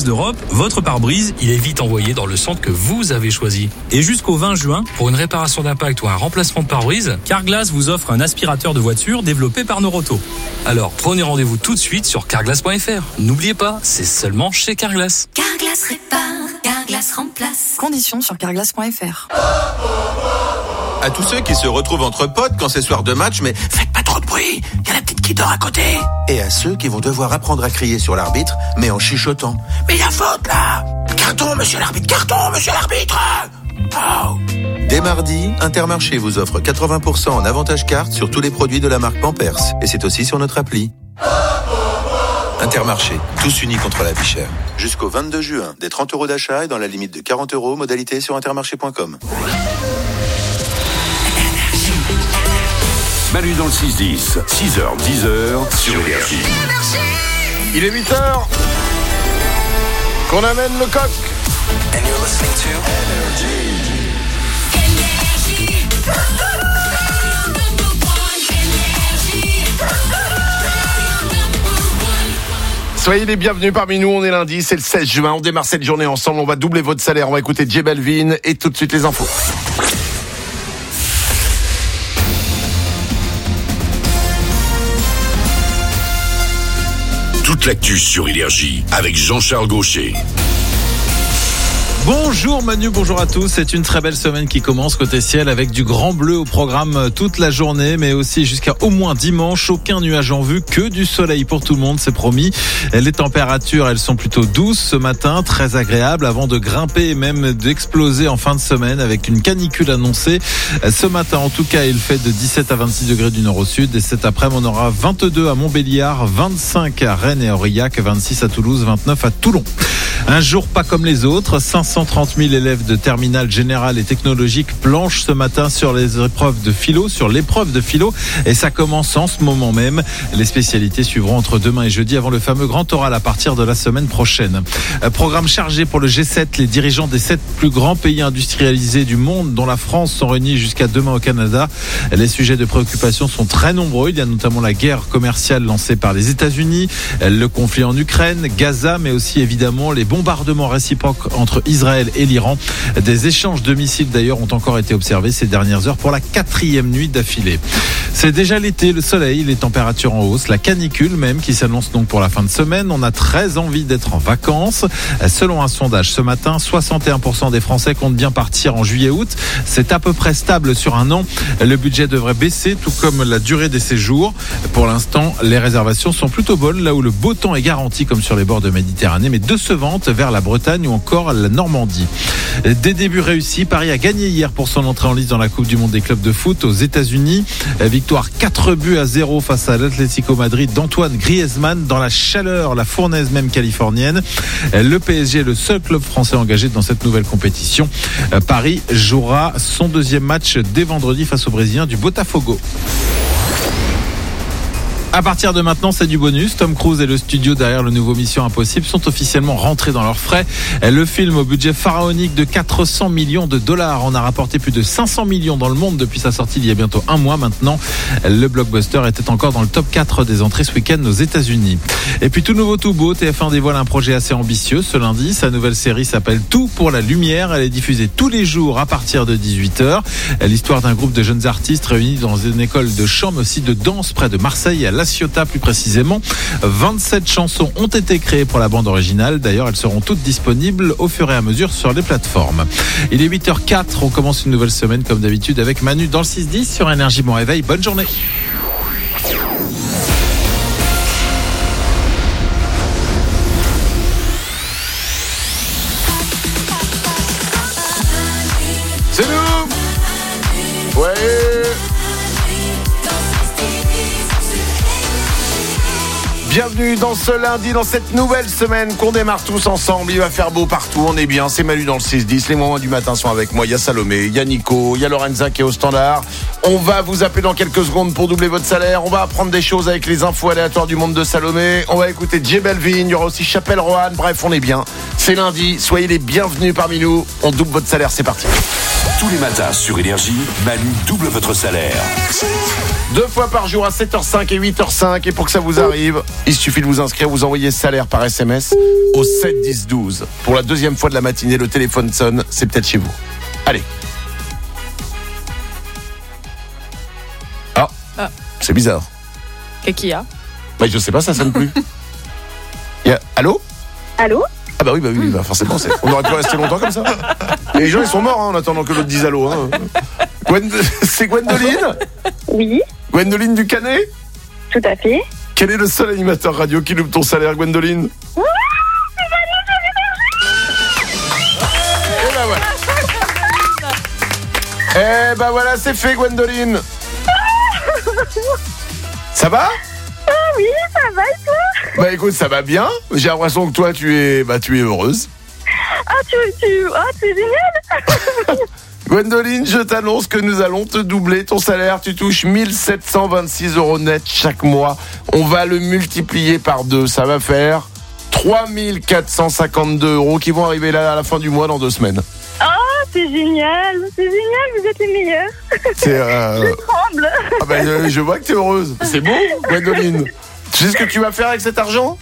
d'Europe, votre pare-brise, il est vite envoyé dans le centre que vous avez choisi. Et jusqu'au 20 juin, pour une réparation d'impact ou un remplacement de pare-brise, Carglass vous offre un aspirateur de voiture développé par Noroto. Alors prenez rendez-vous tout de suite sur carglass.fr. N'oubliez pas, c'est seulement chez Carglass. Carglass répare, Carglass remplace. Conditions sur carglass.fr. À tous ceux qui se retrouvent entre potes quand c'est soir de match, mais faites pas trop de bruit, y a la petite qui dort à côté. Et à ceux qui vont devoir apprendre à crier sur l'arbitre, mais en chuchotant. Mais y a faute là! Carton, monsieur l'arbitre, carton, monsieur l'arbitre! Oh. Dès mardi, Intermarché vous offre 80% en avantage carte sur tous les produits de la marque Pampers. Et c'est aussi sur notre appli. Intermarché, tous unis contre la vie chère. Jusqu'au 22 juin, des 30 € d'achat et dans la limite de 40 €, modalité sur intermarché.com. Manu dans le 6-10, 6h, 10h sur Énergie. Il est 8h. Qu'on amène le coq. And you're listening to Soyez les bienvenus parmi nous, on est lundi, c'est le 16 juin, on démarre cette journée ensemble, on va doubler votre salaire, on va écouter J Balvin et tout de suite les infos. Toute l'actu sur Énergie avec Jean-Charles Gaucher. Bonjour Manu, bonjour à tous. C'est une très belle semaine qui commence côté ciel avec du grand bleu au programme toute la journée, mais aussi jusqu'à au moins dimanche. Aucun nuage en vue, que du soleil pour tout le monde, c'est promis. Les températures, elles sont plutôt douces ce matin, très agréables, avant de grimper et même d'exploser en fin de semaine avec une canicule annoncée. Ce matin, en tout cas, il fait de 17 à 26 degrés du nord au sud. Et cet après-midi, on aura 22 à Montbéliard, 25 à Rennes et Aurillac, 26 à Toulouse, 29 à Toulon. Un jour pas comme les autres, 530 000 élèves de terminale générale et technologique planchent ce matin sur les épreuves de philo, et ça commence en ce moment même. Les spécialités suivront entre demain et jeudi avant le fameux grand oral à partir de la semaine prochaine. Programme chargé pour le G7, les dirigeants des 7 plus grands pays industrialisés du monde, dont la France, sont réunis jusqu'à demain au Canada. Les sujets de préoccupation sont très nombreux. Il y a notamment la guerre commerciale lancée par les États-Unis, le conflit en Ukraine, Gaza, mais aussi évidemment les bombardements réciproques entre Israël et l'Iran. Des échanges de missiles d'ailleurs ont encore été observés ces dernières heures pour la 4e nuit d'affilée. C'est déjà l'été, le soleil, les températures en hausse, la canicule même qui s'annonce donc pour la fin de semaine. On a très envie d'être en vacances. Selon un sondage ce matin, 61% des Français comptent bien partir en juillet-août. C'est à peu près stable sur un an. Le budget devrait baisser, tout comme la durée des séjours. Pour l'instant, les réservations sont plutôt bonnes, là où le beau temps est garanti comme sur les bords de Méditerranée, mais décevantes vers la Bretagne ou encore la Normandie. Des débuts réussis, Paris a gagné hier pour son entrée en lice dans la Coupe du Monde des clubs de foot aux États-Unis. Victoire 4-0 face à l'Atlético Madrid d'Antoine Griezmann dans la chaleur, la fournaise même californienne. Le PSG est le seul club français engagé dans cette nouvelle compétition. Paris jouera son deuxième match dès vendredi face aux Brésiliens du Botafogo. À partir de maintenant, c'est du bonus. Tom Cruise et le studio derrière le nouveau Mission Impossible sont officiellement rentrés dans leurs frais. Le film au budget pharaonique de 400 millions de dollars en a rapporté plus de 500 millions dans le monde depuis sa sortie il y a bientôt un mois maintenant. Le blockbuster était encore dans le top 4 des entrées ce week-end aux États-Unis. Et puis tout nouveau, tout beau, TF1 dévoile un projet assez ambitieux ce lundi. Sa nouvelle série s'appelle Tout pour la lumière. Elle est diffusée tous les jours à partir de 18h. L'histoire d'un groupe de jeunes artistes réunis dans une école de chant mais aussi de danse près de Marseille, à La Ciotat plus précisément. 27 chansons ont été créées pour la bande originale. D'ailleurs, elles seront toutes disponibles au fur et à mesure sur les plateformes. Il est 8h04. On commence une nouvelle semaine comme d'habitude avec Manu dans le 6-10 sur Énergie. Bon réveil. Bonne journée. C'est nous. Ouais. Bienvenue dans ce lundi, dans cette nouvelle semaine qu'on démarre tous ensemble. Il va faire beau partout, on est bien, c'est Manu dans le 6-10. Les moments du matin sont avec moi, il y a Salomé, il y a Nico, il y a Lorenza qui est au standard. On va vous appeler dans quelques secondes pour doubler votre salaire. On va apprendre des choses avec les infos aléatoires du monde de Salomé. On va écouter J Balvin, il y aura aussi Chapelle Roanne. Bref, on est bien, c'est lundi, soyez les bienvenus parmi nous. On double votre salaire, c'est parti. Tous les matins sur Énergie, Manu double votre salaire. 2 fois par jour à 7h05 et 8h05. Et pour que ça vous arrive, il suffit de vous inscrire. Vous envoyez salaire par SMS au 7 10 12. Pour la deuxième fois de la matinée, le téléphone sonne. C'est peut-être chez vous. Allez. Ah. C'est bizarre. Qu'est-ce qu'il y a? Bah, je sais pas, ça sonne plus. Allô? Allô? Ah bah oui, forcément, on aurait pu rester longtemps comme ça. Et les gens, ils sont morts en attendant que l'autre dise allô. Hein. C'est Gwendoline? Oui. Gwendoline du Canet? Tout à fait. Quel est le seul animateur radio qui loupe ton salaire, Gwendoline? Eh ben voilà, c'est fait, Gwendoline. Ça va? Ah oui, ça va et toi? Bah écoute, ça va bien. J'ai l'impression que toi, tu es heureuse. Ah, c'est génial. Gwendoline, je t'annonce que nous allons te doubler ton salaire. Tu touches 1726 € net chaque mois. On va le multiplier par 2. Ça va faire 3452 € qui vont arriver là à la fin du mois dans 2 semaines. Oh, c'est génial, vous êtes les meilleurs. Je tremble. Ah ben, je vois que t'es heureuse. C'est beau, Gwendoline. Tu sais ce que tu vas faire avec cet argent?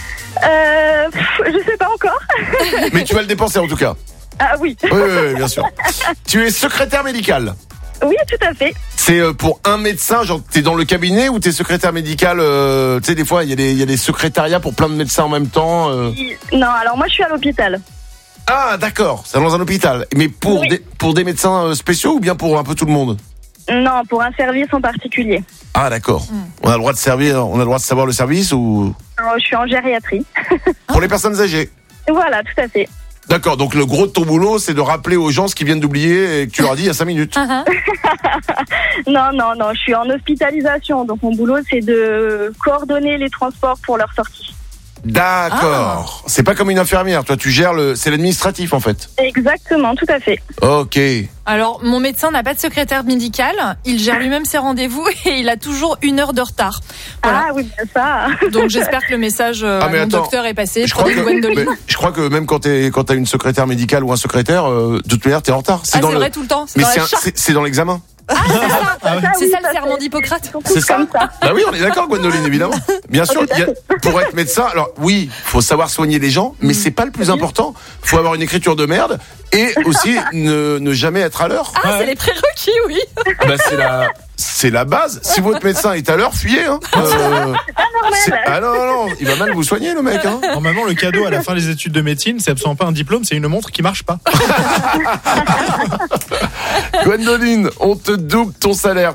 Je sais pas encore. Mais tu vas le dépenser en tout cas. Ah oui. Oui, bien sûr. Tu es secrétaire médicale? Oui, tout à fait. C'est pour un médecin, genre t'es dans le cabinet ou t'es secrétaire médical? Tu sais, des fois, il y a des secrétariats pour plein de médecins en même temps. Non, alors moi je suis à l'hôpital. Ah, d'accord, c'est dans un hôpital. Mais pour des médecins spéciaux ou bien pour un peu tout le monde? Non, pour un service en particulier. Ah, d'accord. On a le droit de savoir le service ou? Alors, je suis en gériatrie. Pour les personnes âgées? Voilà, tout à fait. D'accord, donc le gros de ton boulot, c'est de rappeler aux gens ce qu'ils viennent d'oublier et que tu leur dis il y a 5 minutes. Non, je suis en hospitalisation. Donc mon boulot, c'est de coordonner les transports pour leur sortie. D'accord. C'est pas comme une infirmière. Toi, tu gères c'est l'administratif, en fait. Exactement, tout à fait. Ok. Alors, mon médecin n'a pas de secrétaire médical. Il gère lui-même ses rendez-vous et il a toujours 1 heure de retard. Voilà. Ah oui, ça. Donc, j'espère que le message à mon docteur est passé. Je crois que même quand t'as une secrétaire médicale ou un secrétaire, de toute manière, t'es en retard. C'est vrai tout le temps. C'est dans l'examen. Ah, c'est ça le serment d'Hippocrate. C'est ça. Bah oui, on est d'accord, Gwendoline, évidemment. Bien sûr, pour être médecin, alors oui, faut savoir soigner les gens, mais c'est pas le plus important. Faut avoir une écriture de merde et aussi ne jamais être à l'heure. Ah, c'est les prérequis, oui. Bah c'est la base. Si votre médecin est à l'heure, fuyez. Hein. Non, il va mal vous soigner, le mec. Hein. Normalement, le cadeau à la fin des études de médecine, c'est absolument pas un diplôme, c'est une montre qui marche pas. Gwendoline, on te double ton salaire,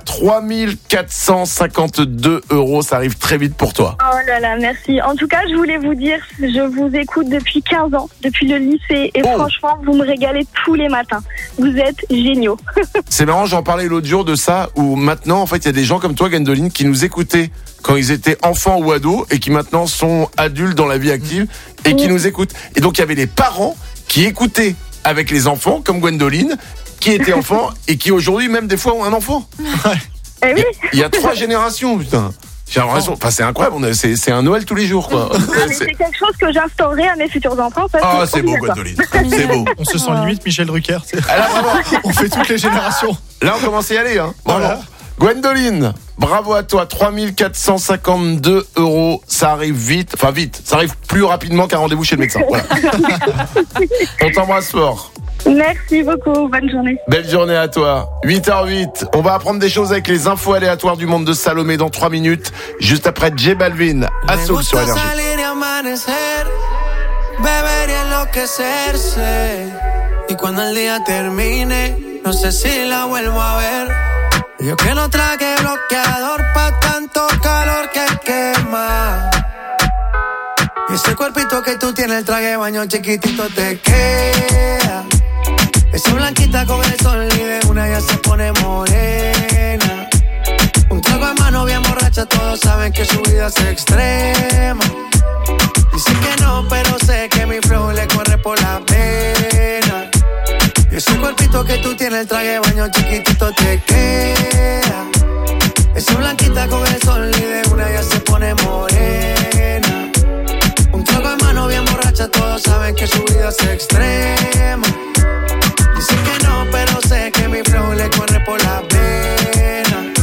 3452 €. Ça arrive très vite pour toi. Oh là là, merci. En tout cas, je voulais vous dire, je vous écoute depuis 15 ans, depuis le lycée, et franchement, vous me régalez tous les matins. Vous êtes géniaux. C'est marrant, j'en parlais l'autre jour de ça, où maintenant, en fait, il y a des gens comme toi, Gwendoline, qui nous écoutaient quand ils étaient enfants ou ados, et qui maintenant sont adultes dans la vie active, et qui nous écoutent. Et donc, il y avait les parents qui écoutaient avec les enfants, comme Gwendoline, qui étaient enfants, et qui aujourd'hui, même des fois, ont un enfant. Eh oui. Il y a 3 générations, putain. J'ai l'impression, c'est incroyable, c'est un Noël tous les jours, quoi. Mais c'est quelque chose que j'instaurerai à mes futurs enfants. Ah, c'est beau, Gwendoline. C'est beau. On se sent limite Michel Drucker. Là, vraiment, on fait toutes les générations. Là, on commence à y aller, hein. Voilà. Gwendoline, bravo à toi, 3452 €. Ça arrive vite, ça arrive plus rapidement qu'un rendez-vous chez le médecin. Voilà. On t'embrasse fort. Merci beaucoup, bonne journée. Belle journée à toi. 8h08, on va apprendre des choses avec les infos aléatoires du monde de Salomé dans 3 minutes, juste après J Balvin, à Soul sur Énergie. Y cuando el día termine, no sé si la vuelvo a ver. Yo que no traje bloqueador pa' tanto calor que quema. Y ese cuerpito que tú tienes, el traje de baño chiquitito te queda. Esa blanquita con el sol y de una ya se pone morena. Un trago en mano bien borracha, todos saben que su vida es extrema. Dice que no, pero sé que mi flow le corre por la pena. Y ese cuerpito que tú tienes, el traje de baño chiquitito te queda. Esa blanquita con el sol y de una ya se pone morena. Un trago en mano bien borracha, todos saben que su vida es extrema. Dice Dice que no, pero sé que mi flow le corre por la vena.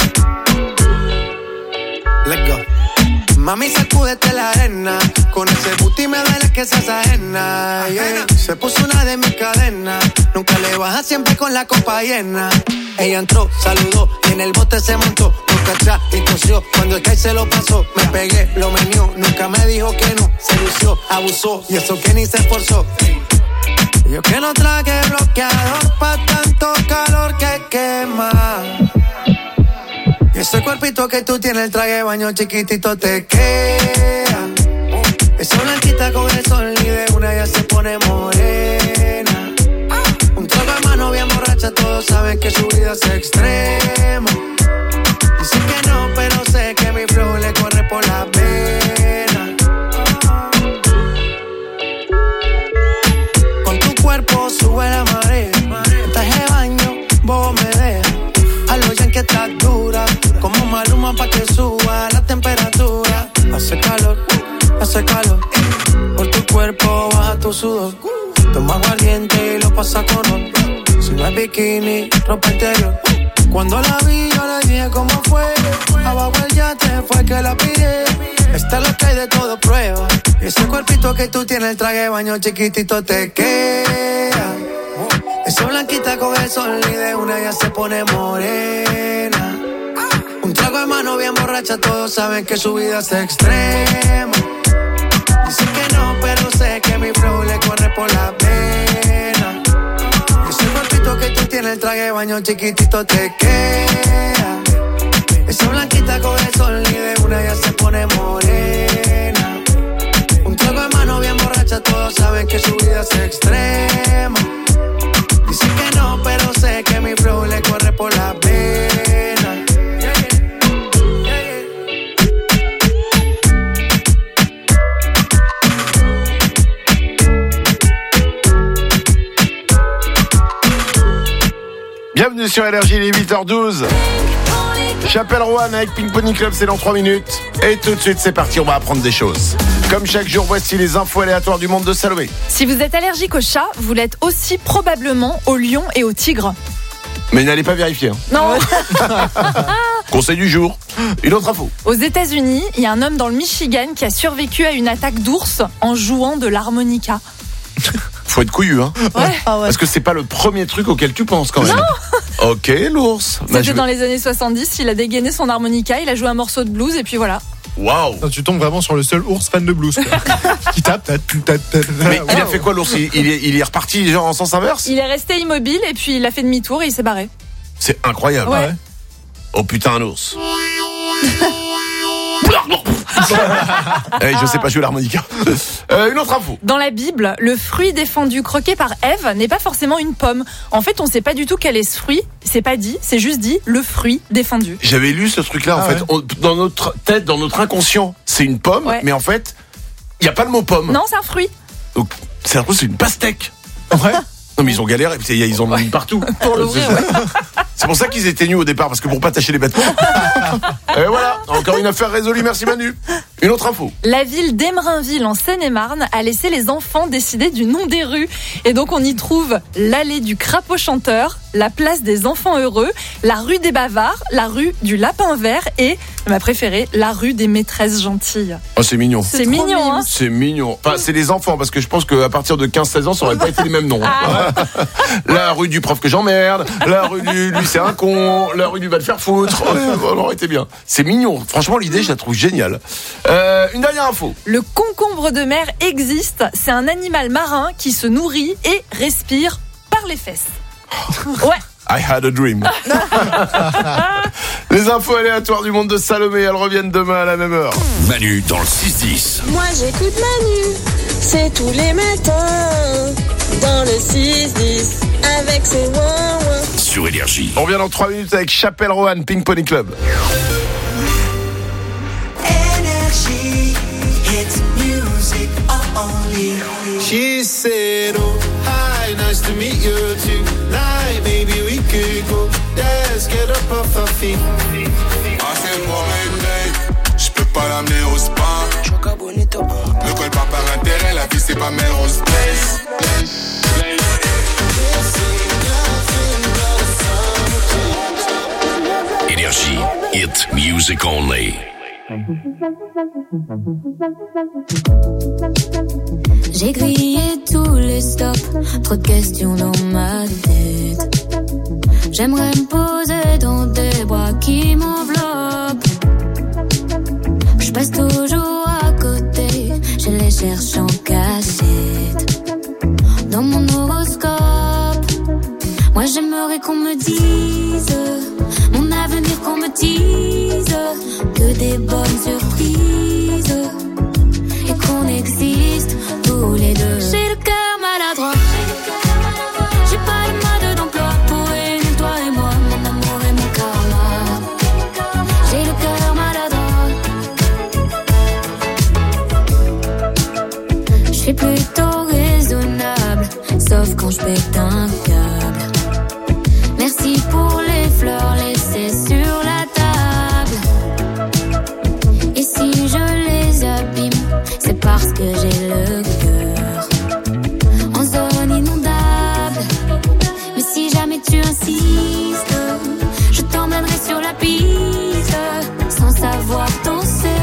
Let's go. Mami, sacúdete la arena. Con ese booty me duele que seas ajena. Yeah. Se puso una de mis cadenas. Nunca le baja, siempre con la copa llena. Ella entró, saludó y en el bote se montó. Nunca atrás y tosió. Cuando el Sky se lo pasó, me pegué, lo menió. Nunca me dijo que no. Se lució, abusó y eso que ni se esforzó. Yo que no traje bloqueador pa' tanto calor que quema. Y ese cuerpito que tú tienes, el traje de baño chiquitito te queda. Esa blanquita con el sol y de una ya se pone morena. Un trago de mano bien borracha, todos saben que su vida es extrema. Dice que no, pero sé que mi flow le corre por la vena. Con tu cuerpo sube la marea. En traje de baño, bobo me deja. A lo ya que estás dura. Como Maluma pa' que suba la temperatura. Hace calor. Por tu cuerpo baja tu sudor. Toma aguardiente y lo pasa con ron. Si no es bikini, ropa interior. Cuando la vi yo le dije cómo fue. Abajo el yate fue que la pide. Esta es lo que hay de todo prueba. Y ese cuerpito que tú tienes, el traje de baño chiquitito te queda. Esa blanquita con el sol y de una ya se pone morena. Un trago de mano bien borracha, todos saben que su vida es extrema. Dice que no, pero sé que mi flow le corre por la vena. Ese cuerpito que tú tienes, el traje de baño chiquitito te queda. Esa blanquita con el sol y de una ya se pone morena. Un trago de mano bien borracha, todos saben que su vida es extrema. Dice que no, pero sé que mi flow le corre por la vena. Bienvenue sur LRJ, il est 8h12. Chapelle Rouen avec Pink Pony Club, c'est dans 3 minutes. Et tout de suite, c'est parti, on va apprendre des choses. Comme chaque jour, voici les infos aléatoires du monde de Salomé. Si vous êtes allergique aux chats, vous l'êtes aussi probablement aux lions et aux tigres. Mais n'allez pas vérifier. Hein. Non. Conseil du jour, une autre info. Aux États-Unis, il y a un homme dans le Michigan qui a survécu à une attaque d'ours en jouant de l'harmonica. Faut être couillu, hein. Ouais. Parce que c'est pas le premier truc auquel tu penses quand même. Non. Ok, l'ours. C'était dans les années 70, il a dégainé son harmonica, il a joué un morceau de blues et puis voilà. Waouh. Tu tombes vraiment sur le seul ours fan de blues, quoi. Qui tape. Mais il a fait quoi l'ours? Il est reparti genre en sens inverse? Il est resté immobile et puis il a fait demi-tour et il s'est barré. C'est incroyable. Ouais. Oh putain, un ours. Hey, je sais pas jouer l'harmonica. Une autre info. Dans la Bible, le fruit défendu croqué par Ève n'est pas forcément une pomme. En fait, on sait pas du tout quel est ce fruit. C'est pas dit, c'est juste dit le fruit défendu. J'avais lu ce truc-là. En fait, dans notre tête, dans notre inconscient, c'est une pomme, mais en fait, il y a pas le mot pomme. Non, c'est un fruit. Donc, c'est une pastèque. Ouais. Non, mais ils ont galéré, ils ont mis partout. Pour l'ouvrir, C'est pour ça qu'ils étaient nus au départ, parce que pour pas tâcher les vêtements. Et voilà, encore une affaire résolue, merci Manu. Une autre info. La ville d'Emerainville en Seine-et-Marne a laissé les enfants décider du nom des rues. Et donc on y trouve l'allée du crapaud chanteur, la place des enfants heureux, la rue des bavards, la rue du lapin vert et, ma préférée, la rue des maîtresses gentilles. Oh, c'est mignon. C'est mignon, hein. C'est mignon. Enfin, c'est les enfants, parce que je pense qu'à partir de 15-16 ans, ça aurait pas été les mêmes noms. La rue du prof que j'emmerde, la rue du lui c'est un con, la rue du va te faire foutre. On aurait été bien. C'est mignon. Franchement, l'idée, je la trouve géniale. Une dernière info. Le concombre de mer existe. C'est un animal marin qui se nourrit et respire par les fesses. Ouais. I had a dream. Les infos aléatoires du monde de Salomé, elles reviennent demain à la même heure. Manu dans le 6-10. Moi j'écoute Manu, c'est tous les matins, dans le 6-10, avec ses ouin-ouin. Sur Énergie. On revient dans 3 minutes avec Chapelle Rouen, Pink Pony Club. Energy, hits music only. She said, oh, hi, nice to meet you tonight. Maybe we could go, let's get up off our feet. Ah, c'est moi, mec, j'peux pas l'amener au spa. Ne colle pas par intérêt, la vie c'est pas mère au space. Hit music only. J'ai grillé tous les stops, trop de questions dans ma tête. J'aimerais me poser dans des bras qui m'enveloppent. Je passe toujours à côté, je les cherche en cachette. Dans mon horoscope, moi j'aimerais qu'on me dise mon avenir, qu'on me dise que des bonnes surprises et qu'on existe tous les deux. J'ai le cœur maladroit, j'ai pas le mode d'emploi pour réunir toi et moi, mon amour et mon karma. J'ai le cœur maladroit, je suis plutôt raisonnable, sauf quand je pète un câble. Merci pour les fleurs laissées sur la table. Et si je les abîme, c'est parce que j'ai le cœur en zone inondable. Mais si jamais tu insistes, je t'emmènerai sur la piste. Sans savoir danser,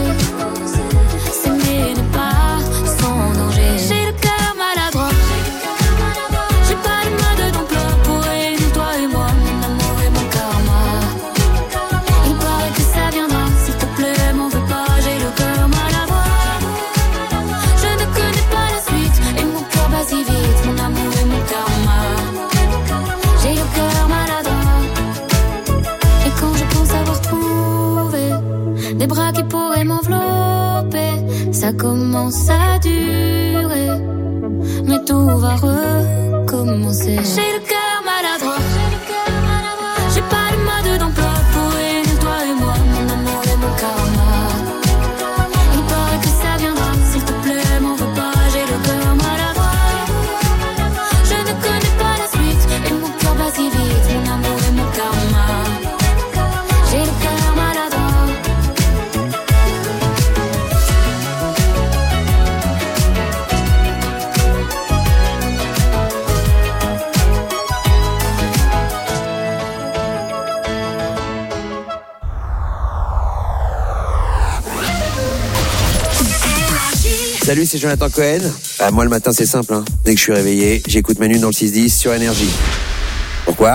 s'aimer n'est pas sans danger. J'ai le cœur maladroit, j'ai pas le mode d'emploi pour réunir toi et moi, mon amour et mon karma. Il paraît que ça viendra, s'il te plaît m'en veux pas. J'ai le cœur maladroit, je ne connais pas la suite et mon cœur bat si vite, mon amour et mon karma. J'ai le cœur maladroit, et quand je pense avoir trouvé des bras qui pourraient m'envelopper, ça commence à durer, mais tout va recommencer. J'ai le cœur maladroit, j'ai pas le mode d'emploi pour réunir toi et moi, mon amour et mon karma. Il paraît que ça viendra, s'il te plaît m'en veux pas. J'ai le cœur maladroit, je ne connais pas la suite et mon cœur bat si vite, mon amour et mon karma. J'ai le cœur maladroit. Salut, c'est Jonathan Cohen. Moi, le matin, c'est simple. Dès que je suis réveillé, j'écoute Manu dans le 6-10 sur Énergie. Pourquoi ?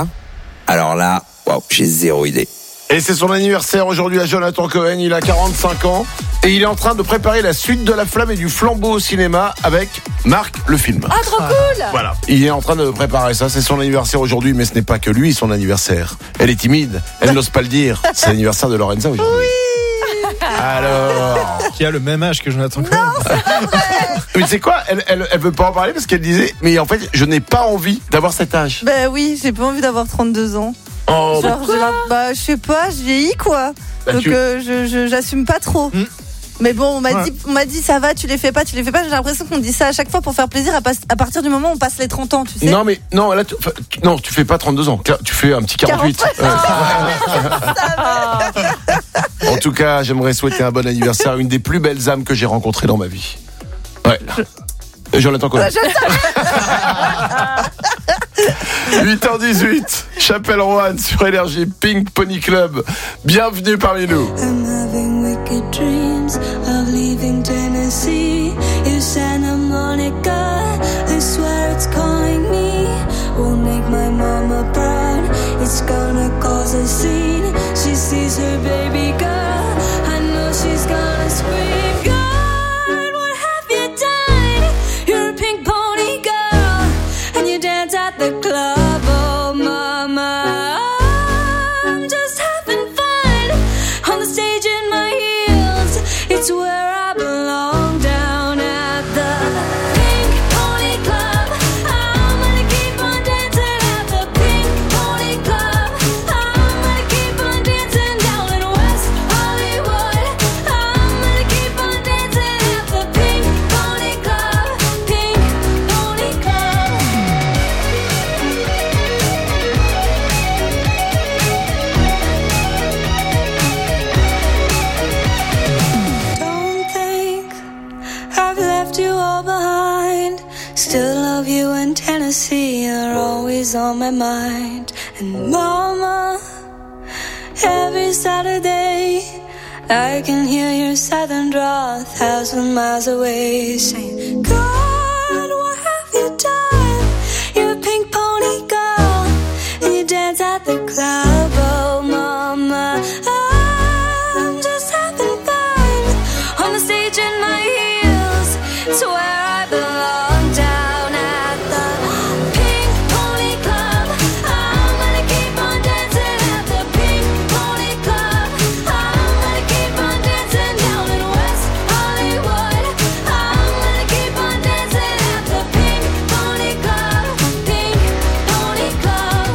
Alors là, j'ai zéro idée. Et c'est son anniversaire aujourd'hui à Jonathan Cohen, il a 45 ans et il est en train de préparer la suite de La Flamme et du Flambeau au cinéma avec Marc le film. Ah, trop cool. Voilà, il est en train de préparer ça, c'est son anniversaire aujourd'hui, mais ce n'est pas que lui son anniversaire. Elle est timide, elle n'ose pas le dire, c'est l'anniversaire de Lorenza aujourd'hui. Oui. Alors, qui a le même âge que Jonathan Cohen. mais tu sais quoi, elle veut pas en parler parce qu'elle disait, mais en fait je n'ai pas envie d'avoir cet âge. Bah oui, j'ai pas envie d'avoir 32 ans. Oh, genre, je sais pas, je vieillis quoi. Donc j'assume pas trop. Mais bon, on m'a dit ça va, tu les fais pas. J'ai l'impression qu'on dit ça à chaque fois pour faire plaisir à partir du moment où on passe les 30 ans, tu sais. Non mais non, là tu fais pas 32 ans, tu fais un petit 48. En tout cas, j'aimerais souhaiter un bon anniversaire à une des plus belles âmes que j'ai rencontrées dans ma vie. Ouais. Jonathan Cohen. 8h18, Chapelle-Roanne sur Énergie, Pink Pony Club. Bienvenue parmi nous. I'm having wicked dreams of leaving Tennessee. You Santa Monica, I swear it's calling me. Won't make my mama proud, it's gonna cause a scene. She sees her baby girl, I know she's gonna scream. God, what have you done? You're a pink pony girl, and you dance at the club, oh mama. I'm just having fun on the stage in my heels. It's where I belong, down at the Pink Pony Club. I'm gonna keep on dancing at the Pink Pony Club. I'm gonna keep on dancing down in West Hollywood. I'm gonna keep on dancing at the Pink Pony Club. Pink Pony Club. Don't think I've left you all behind. Still love you in Tennessee, you're always on my mind. And mama, Every Saturday, I can hear your southern drawl 1,000 miles away, saying, God, what have you done? You're a pink pony girl, and you dance at the club. Oh, mama, I'm just having fun on the stage in my heels. It's where I belong, down at the Pink Pony Club. I'm gonna keep on dancing at the Pink Pony Club. I'm gonna keep on dancing down in West Hollywood. I'm gonna keep on dancing at the Pink Pony Club. Pink Pony Club.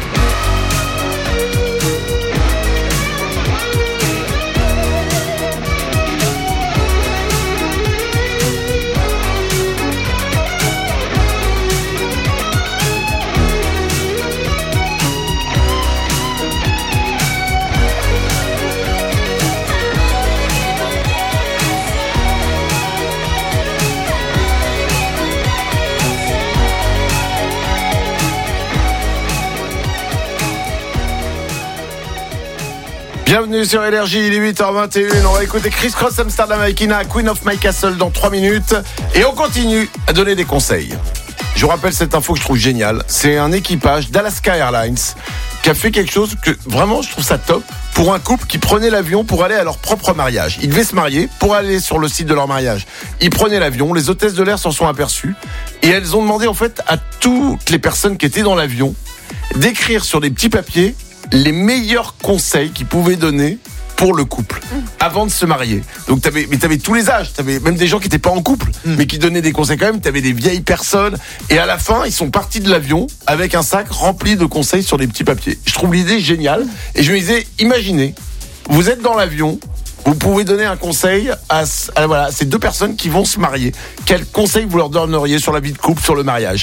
Bienvenue sur Énergie, il est 8h21. On va écouter Chris Cross, Amsterdam avec Ina, Queen of My Castle dans 3 minutes. Et on continue à donner des conseils. Je vous rappelle cette info que je trouve géniale. C'est un équipage d'Alaska Airlines qui a fait quelque chose que vraiment je trouve ça top pour un couple qui prenait l'avion pour aller à leur propre mariage. Ils devaient se marier pour aller sur le site de leur mariage. Ils prenaient l'avion, les hôtesses de l'air s'en sont aperçues et elles ont demandé en fait à toutes les personnes qui étaient dans l'avion d'écrire sur des petits papiers les meilleurs conseils qu'ils pouvaient donner pour le couple avant de se marier. Donc t'avais tous les âges, t'avais même des gens qui étaient pas en couple mais qui donnaient des conseils quand même, t'avais des vieilles personnes et à la fin ils sont partis de l'avion avec un sac rempli de conseils sur des petits papiers. Je trouve l'idée géniale et je me disais, imaginez, vous êtes dans l'avion, vous pouvez donner un conseil à ces deux personnes qui vont se marier. Quel conseil vous leur donneriez sur la vie de couple, sur le mariage?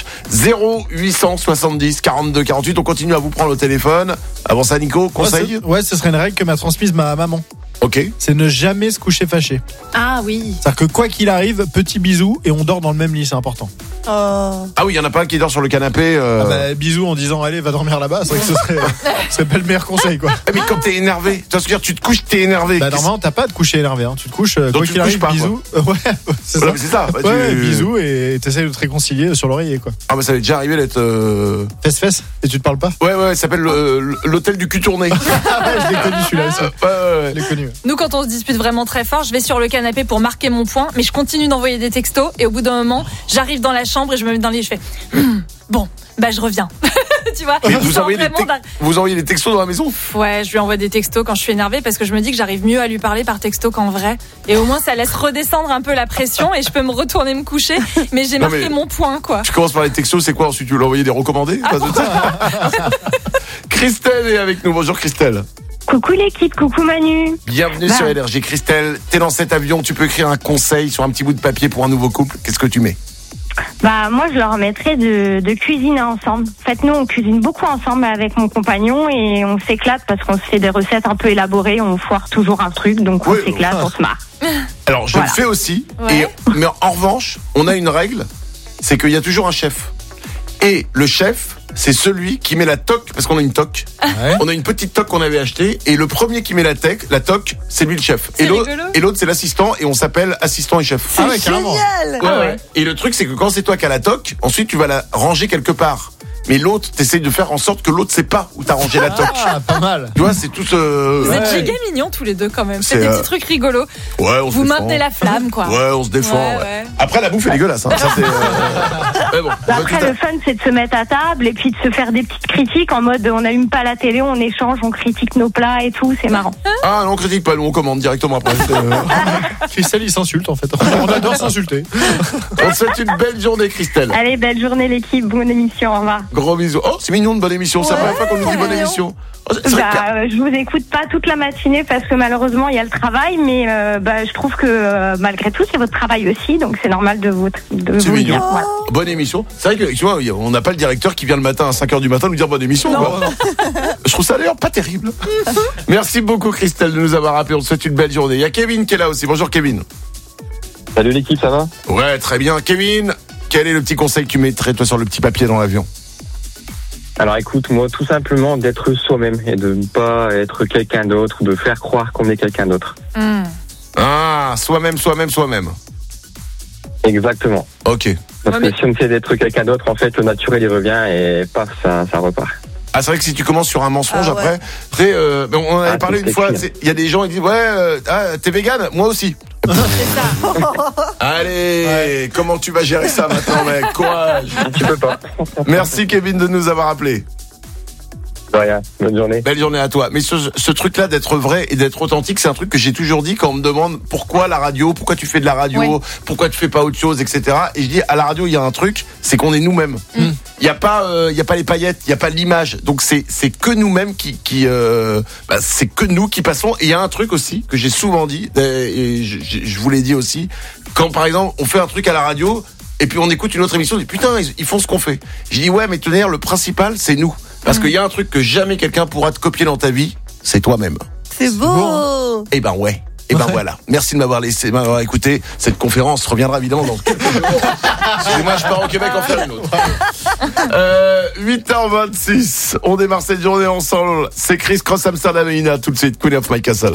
0870 42 48. On continue à vous prendre au téléphone. Avant ça, Nico, conseil? Ouais, ce serait une règle que m'a transmise ma maman. Ok. C'est ne jamais se coucher fâché. Ah oui. C'est-à-dire que quoi qu'il arrive, petit bisou et on dort dans le même lit, c'est important. Ah oui, il y en a pas un qui dort sur le canapé. Bisou en disant allez, va dormir là-bas. C'est vrai que ce serait pas le meilleur conseil, quoi. Mais quand t'es énervé, tu vois, tu te couches, t'es énervé. Normalement, t'as pas de coucher énervé. Hein. Tu te couches, donc quoi tu qu'il arrive, pas, bisou. Ouais, c'est voilà, ça. C'est ça. Ouais, bisou et t'essayes de te réconcilier sur l'oreiller, quoi. Ah bah ça m'est déjà arrivé d'être fesse et tu te parles pas. Ouais, ça s'appelle l'hôtel du cul tourné. Ah ouais, je l'ai connu celui-là aussi. Ouais. Je l'ai connu. Nous, quand on se dispute vraiment très fort, je vais sur le canapé pour marquer mon point, mais je continue d'envoyer des textos et au bout d'un moment, j'arrive dans la chambre et je me mets dans le lit et je fais bon, bah je reviens. Tu vois, vous envoyez des textos dans la maison? Ouais, je lui envoie des textos quand je suis énervée parce que je me dis que j'arrive mieux à lui parler par texto qu'en vrai. Et au moins, ça laisse redescendre un peu la pression et je peux me retourner me coucher. Mais j'ai marqué mon point, quoi. Tu commences par les textos, c'est quoi ensuite? Tu lui envoyer des recommandés? Christelle est avec nous. Bonjour Christelle. Coucou l'équipe, coucou Manu. Bienvenue sur Énergie. Christelle, t'es dans cet avion, tu peux écrire un conseil sur un petit bout de papier pour un nouveau couple. Qu'est-ce que tu mets? Moi je leur mettrais de cuisiner ensemble. En fait, nous on cuisine beaucoup ensemble avec mon compagnon et on s'éclate parce qu'on se fait des recettes un peu élaborées, on foire toujours un truc, donc on s'éclate, on se marre. Alors je le fais aussi, mais en revanche, on a une règle, c'est qu'il y a toujours un chef. Et le chef, c'est celui qui met la toque, parce qu'on a une toque. Ouais. On a une petite toque qu'on avait achetée, et le premier qui met la toque, c'est lui le chef. Et l'autre, c'est l'assistant, et on s'appelle assistant et chef. C'est génial. Ouais. Et le truc, c'est que quand c'est toi qui as la toque, ensuite tu vas la ranger quelque part. Mais l'autre, t'essayes de faire en sorte que l'autre sait pas où t'as rangé la toque. Ah, pas mal. Tu vois, c'est tout ce... Vous êtes giga mignons tous les deux quand même. Faites des petits trucs rigolos. Ouais, on se Vous défend. maintenez la flamme, quoi. Ouais, on se défend. Ouais. Après, la bouffe est dégueulasse. Hein. Ça, c'est, bon, après, le fun, c'est de se mettre à table et puis de se faire des petites critiques en mode on n'allume pas la télé, on échange, on critique nos plats et tout. C'est marrant. Ah non, on critique pas, nous on commande directement après. Christelle, il s'insulte en fait. On adore s'insulter. On te souhaite une belle journée, Christelle. Allez, belle journée l'équipe, bonne émission, au revoir. Gros bisous. Oh, c'est mignon de bonne émission. C'est la première fois qu'on nous dit bonne émission. Je vous écoute pas toute la matinée parce que malheureusement il y a le travail, mais je trouve que malgré tout c'est votre travail aussi, donc c'est normal de vous dire. Voilà. Bonne émission. C'est vrai que tu vois, on n'a pas le directeur qui vient le matin à 5h du matin nous dire bonne émission. Quoi. Je trouve ça d'ailleurs pas terrible. Merci beaucoup Christelle de nous avoir appelé. On te souhaite une belle journée. Il y a Kevin qui est là aussi. Bonjour Kevin. Salut l'équipe, ça va? Ouais, très bien. Kevin, quel est le petit conseil que tu mettrais toi sur le petit papier dans l'avion? Alors écoute, moi tout simplement d'être soi-même et de ne pas être quelqu'un d'autre, de faire croire qu'on est quelqu'un d'autre. Ah, soi-même. Exactement. Ok. Parce que si on essaie d'être quelqu'un d'autre, en fait, le naturel il revient et paf, ça repart. Ah, c'est vrai que si tu commences sur un mensonge après, on en avait parlé une fois. Il y a des gens qui disent t'es végane, moi aussi. Allez, comment tu vas gérer ça maintenant, mec? Courage. Tu peux pas. Merci Kevin de nous avoir appelé. Rien. Bonne journée. Belle journée à toi. Mais ce truc-là d'être vrai et d'être authentique, c'est un truc que j'ai toujours dit quand on me demande pourquoi la radio, pourquoi tu fais de la radio, pourquoi tu fais pas autre chose, etc. Et je dis à la radio, il y a un truc, c'est qu'on est nous-mêmes. Il y a pas les paillettes, il y a pas l'image. Donc c'est que nous-mêmes c'est que nous qui passons. Et il y a un truc aussi que j'ai souvent dit et je vous l'ai dit aussi, quand par exemple on fait un truc à la radio et puis on écoute une autre émission, on dit putain ils font ce qu'on fait. Je dis ouais mais tenez, le principal c'est nous. Parce qu'il y a un truc que jamais quelqu'un pourra te copier dans ta vie, c'est toi-même. C'est beau. Eh ben ouais. Et ben voilà. Merci de m'avoir écouté. Cette conférence reviendra évidemment dans quelques jours. Excusez-moi, je pars au Québec en faire une autre. 8h26. On démarre cette journée ensemble. C'est Chris Cross Amsterdam et Ina tout de suite. Queen of My Castle.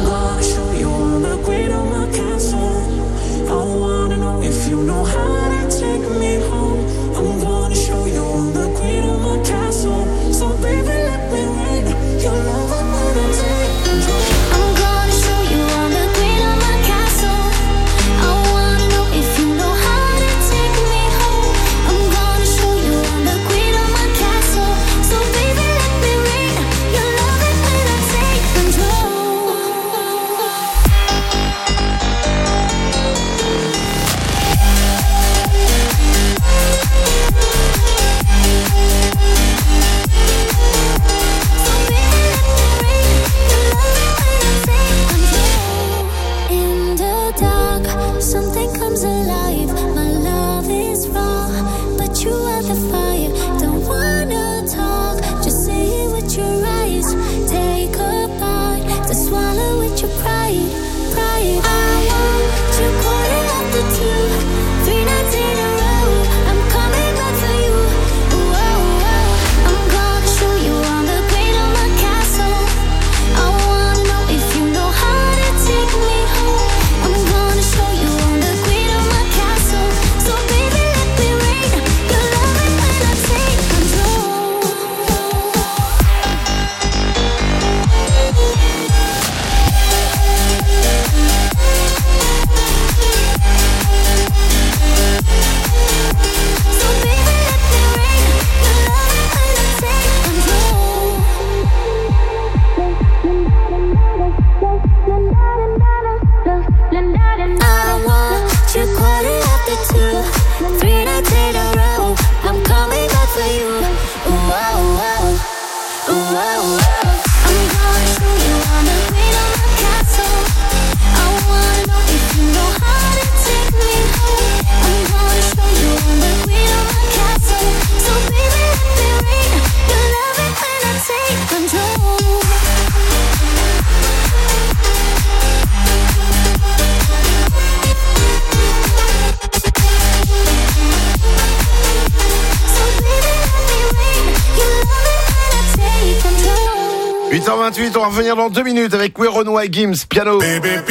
On va revenir dans 2 minutes avec Weronoa et Gims, piano.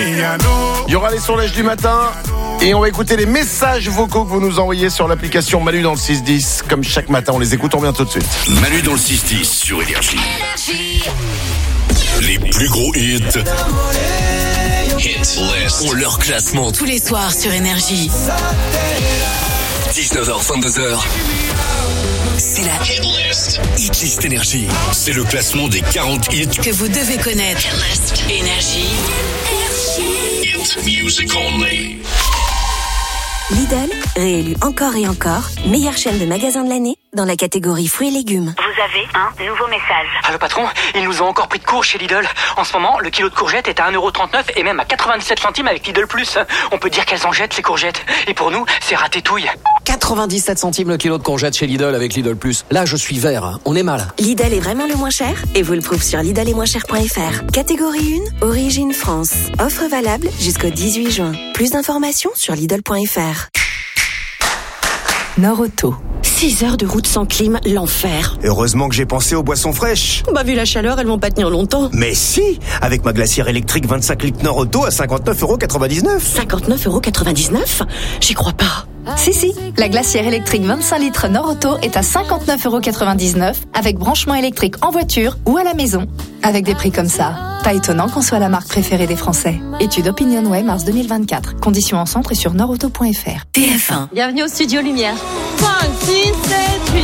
Il y aura les sondages du matin et on va écouter les messages vocaux que vous nous envoyez sur l'application Manu dans le 610. Comme chaque matin, on les écoute, on revient tout de suite. Manu dans le 610 sur Énergie. Les plus gros hits. Hit List. Ont leur classement tous les soirs sur Énergie. 19h, 22h. C'est la Hit List. Hit List Énergie. C'est le classement des 40 hits que vous devez connaître. Hit List Énergie. Hit Music Only. Lidl, réélu encore et encore, meilleure chaîne de magasins de l'année dans la catégorie fruits et légumes. Vous avez un nouveau message. Allô patron, ils nous ont encore pris de court chez Lidl. En ce moment, le kilo de courgettes est à 1,39€ et même à 97 centimes avec Lidl Plus. On peut dire qu'elles en jettent ces courgettes. Et pour nous, c'est ratétouille. 97 centimes le kilo de courgettes chez Lidl avec Lidl Plus. Là, je suis vert, on est mal. Lidl est vraiment le moins cher et vous le prouve sur Lidl-et-moins-cher.fr. Catégorie 1, origine France. Offre valable jusqu'au 18 juin. Plus d'informations sur Lidl.fr. Nord Auto. 6 heures de route sans clim, l'enfer. Heureusement que j'ai pensé aux boissons fraîches. Bah vu la chaleur, elles vont pas tenir longtemps. Mais si, avec ma glacière électrique 25 litres Nord-Auto à 59,99€. 59,99€? J'y crois pas. Si, la glacière électrique 25 litres Nord-Auto est à 59,99€ avec branchement électrique en voiture ou à la maison. Avec des prix comme ça, pas étonnant qu'on soit la marque préférée des Français. Étude OpinionWay mars 2024. Conditions en centre et sur nordauto.fr. TF1. Bienvenue au Studio Lumière. 5, 6, 7, 8.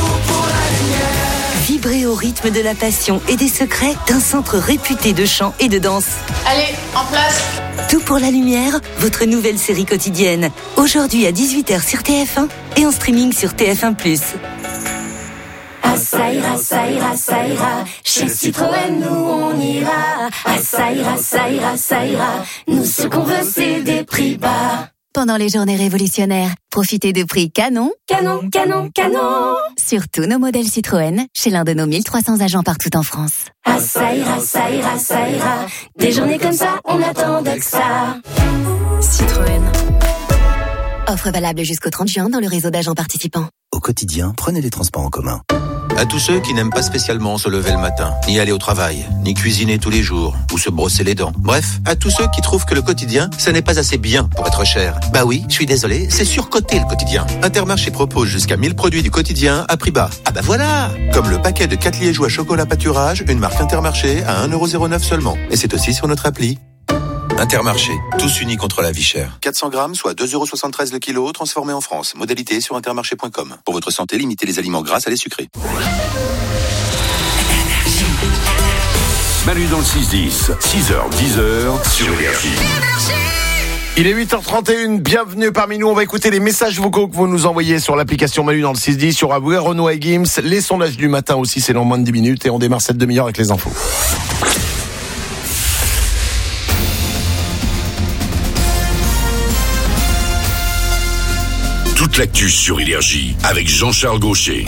Vibrez au rythme de la passion et des secrets d'un centre réputé de chant et de danse. Allez, en place. Tout pour la lumière, votre nouvelle série quotidienne. Aujourd'hui à 18h sur TF1 et en streaming sur TF1+. Ah ça ira, ça ira, ça ira. Chez Citroën, nous on ira. Ah ça ira, ça ira, ça ira. Nous ce qu'on veut c'est des prix bas. Pendant les journées révolutionnaires, profitez de prix canon, Canon, canon, canon. sur tous nos modèles Citroën, chez l'un de nos 1300 agents partout en France. Ah ça ira, ça ira, ça ira. Des journées comme ça, on attendait que ça. Citroën. Offre valable jusqu'au 30 juin dans le réseau d'agents participants. Au quotidien, prenez les transports en commun. À tous ceux qui n'aiment pas spécialement se lever le matin, ni aller au travail, ni cuisiner tous les jours, ou se brosser les dents. Bref, à tous ceux qui trouvent que le quotidien, ça n'est pas assez bien pour être cher. Bah oui, je suis désolé, c'est surcoté le quotidien. Intermarché propose jusqu'à 1000 produits du quotidien à prix bas. Ah bah voilà! Comme le paquet de 4 liégeois chocolat pâturage, une marque Intermarché à 1,09€ seulement. Et c'est aussi sur notre appli. Intermarché, tous unis contre la vie chère. 400 grammes, soit 2,73€ le kilo, transformé en France. Modalité sur intermarché.com. Pour votre santé, limitez les aliments gras à les sucrés. Manu dans le 6-10, 6h, 10h sur Énergie. Il est 8h31, bienvenue parmi nous. On va écouter les messages vocaux que vous nous envoyez sur l'application Manu dans le 610, sur Aboué, Renaud et Gims. Les sondages du matin aussi, c'est dans moins de 10 minutes et on démarre cette demi-heure avec les infos. Toute l'actu sur Énergie avec Jean-Charles Gaucher.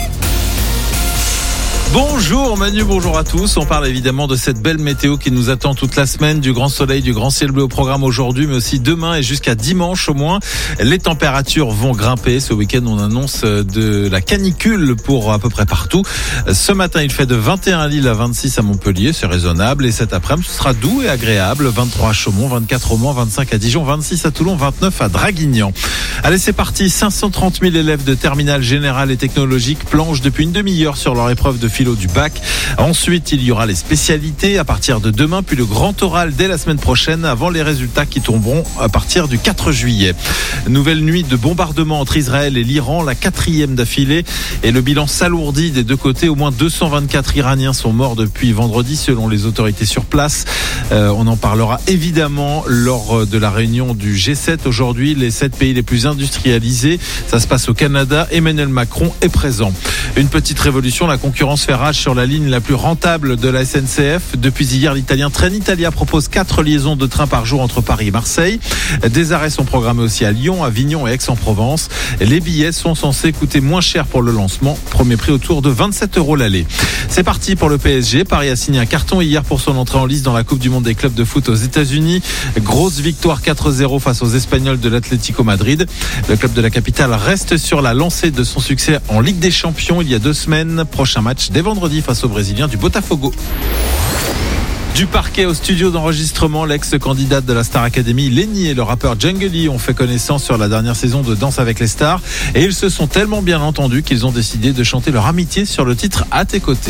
Bonjour Manu, bonjour à tous. On parle évidemment de cette belle météo qui nous attend toute la semaine, du grand soleil, du grand ciel bleu au programme aujourd'hui, mais aussi demain et jusqu'à dimanche au moins. Les températures vont grimper. Ce week-end, on annonce de la canicule pour à peu près partout. Ce matin, il fait de 21 à Lille à 26 à Montpellier, c'est raisonnable. Et cet après-midi, ce sera doux et agréable. 23 à Chaumont, 24 au Mans, 25 à Dijon, 26 à Toulon, 29 à Draguignan. Allez, c'est parti. 530 000 élèves de terminale générale et technologique planchent depuis une demi-heure sur leur épreuve de philo du bac. Ensuite, il y aura les spécialités à partir de demain, puis le grand oral dès la semaine prochaine, avant les résultats qui tomberont à partir du 4 juillet. Nouvelle nuit de bombardement entre Israël et l'Iran, la 4e d'affilée, et le bilan s'alourdit des deux côtés. Au moins 224 Iraniens sont morts depuis vendredi, selon les autorités sur place. On en parlera évidemment lors de la réunion du G7 aujourd'hui, les 7 pays les plus industrialisés. Ça se passe au Canada. Emmanuel Macron est présent. Une petite révolution, la concurrence fait rage sur la ligne la plus rentable de la SNCF. Depuis hier, l'italien Trenitalia propose 4 liaisons de train par jour entre Paris et Marseille. Des arrêts sont programmés aussi à Lyon, Avignon et Aix-en-Provence. Les billets sont censés coûter moins cher pour le lancement. Premier prix autour de 27€ l'aller. C'est parti pour le PSG. Paris a signé un carton hier pour son entrée en lice dans la Coupe du Monde des clubs de foot aux États-Unis. Grosse victoire 4-0 face aux Espagnols de l'Atlético Madrid. Le club de la capitale reste sur la lancée de son succès en Ligue des Champions il y a 2 semaines. Prochain match dès vendredi face aux Brésiliens du Botafogo. Du parquet au studio d'enregistrement, l'ex-candidate de la Star Academy, Lenny, et le rappeur Jungle Lee ont fait connaissance sur la dernière saison de Danse avec les stars. Et ils se sont tellement bien entendus qu'ils ont décidé de chanter leur amitié sur le titre À tes côtés.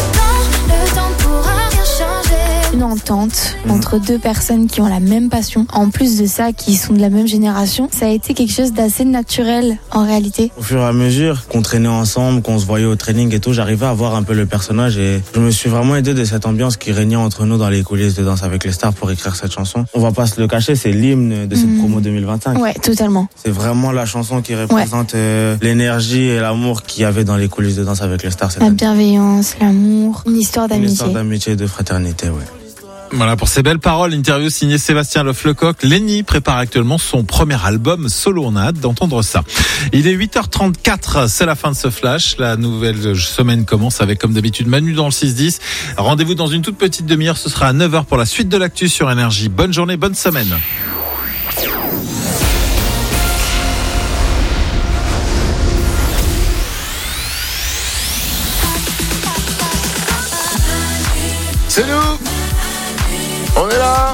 Une entente entre deux personnes qui ont la même passion, en plus de ça qui sont de la même génération, ça a été quelque chose d'assez naturel en réalité. Au fur et à mesure qu'on traînait ensemble, qu'on se voyait au training et tout, j'arrivais à voir un peu le personnage et je me suis vraiment aidé de cette ambiance qui régnait entre nous dans les coulisses de Danse avec les stars pour écrire cette chanson. On va pas se le cacher, c'est l'hymne de cette promo 2025. Ouais, totalement. C'est vraiment la chanson qui représente l'énergie et l'amour qu'il y avait dans les coulisses de Danse avec les stars. La bienveillance, l'amour, une histoire d'amitié. Une histoire d'amitié et de fraternité, ouais. Voilà pour ces belles paroles. Interview signée Sébastien Le Flecoq. Lenny prépare actuellement son premier album solo. On a hâte d'entendre ça. Il est 8h34. C'est la fin de ce flash. La nouvelle semaine commence avec, comme d'habitude, Manu dans le 6-10. Rendez-vous dans une toute petite demi-heure. Ce sera à 9h pour la suite de l'actu sur Énergie. Bonne journée, bonne semaine. C'est nous. On est là.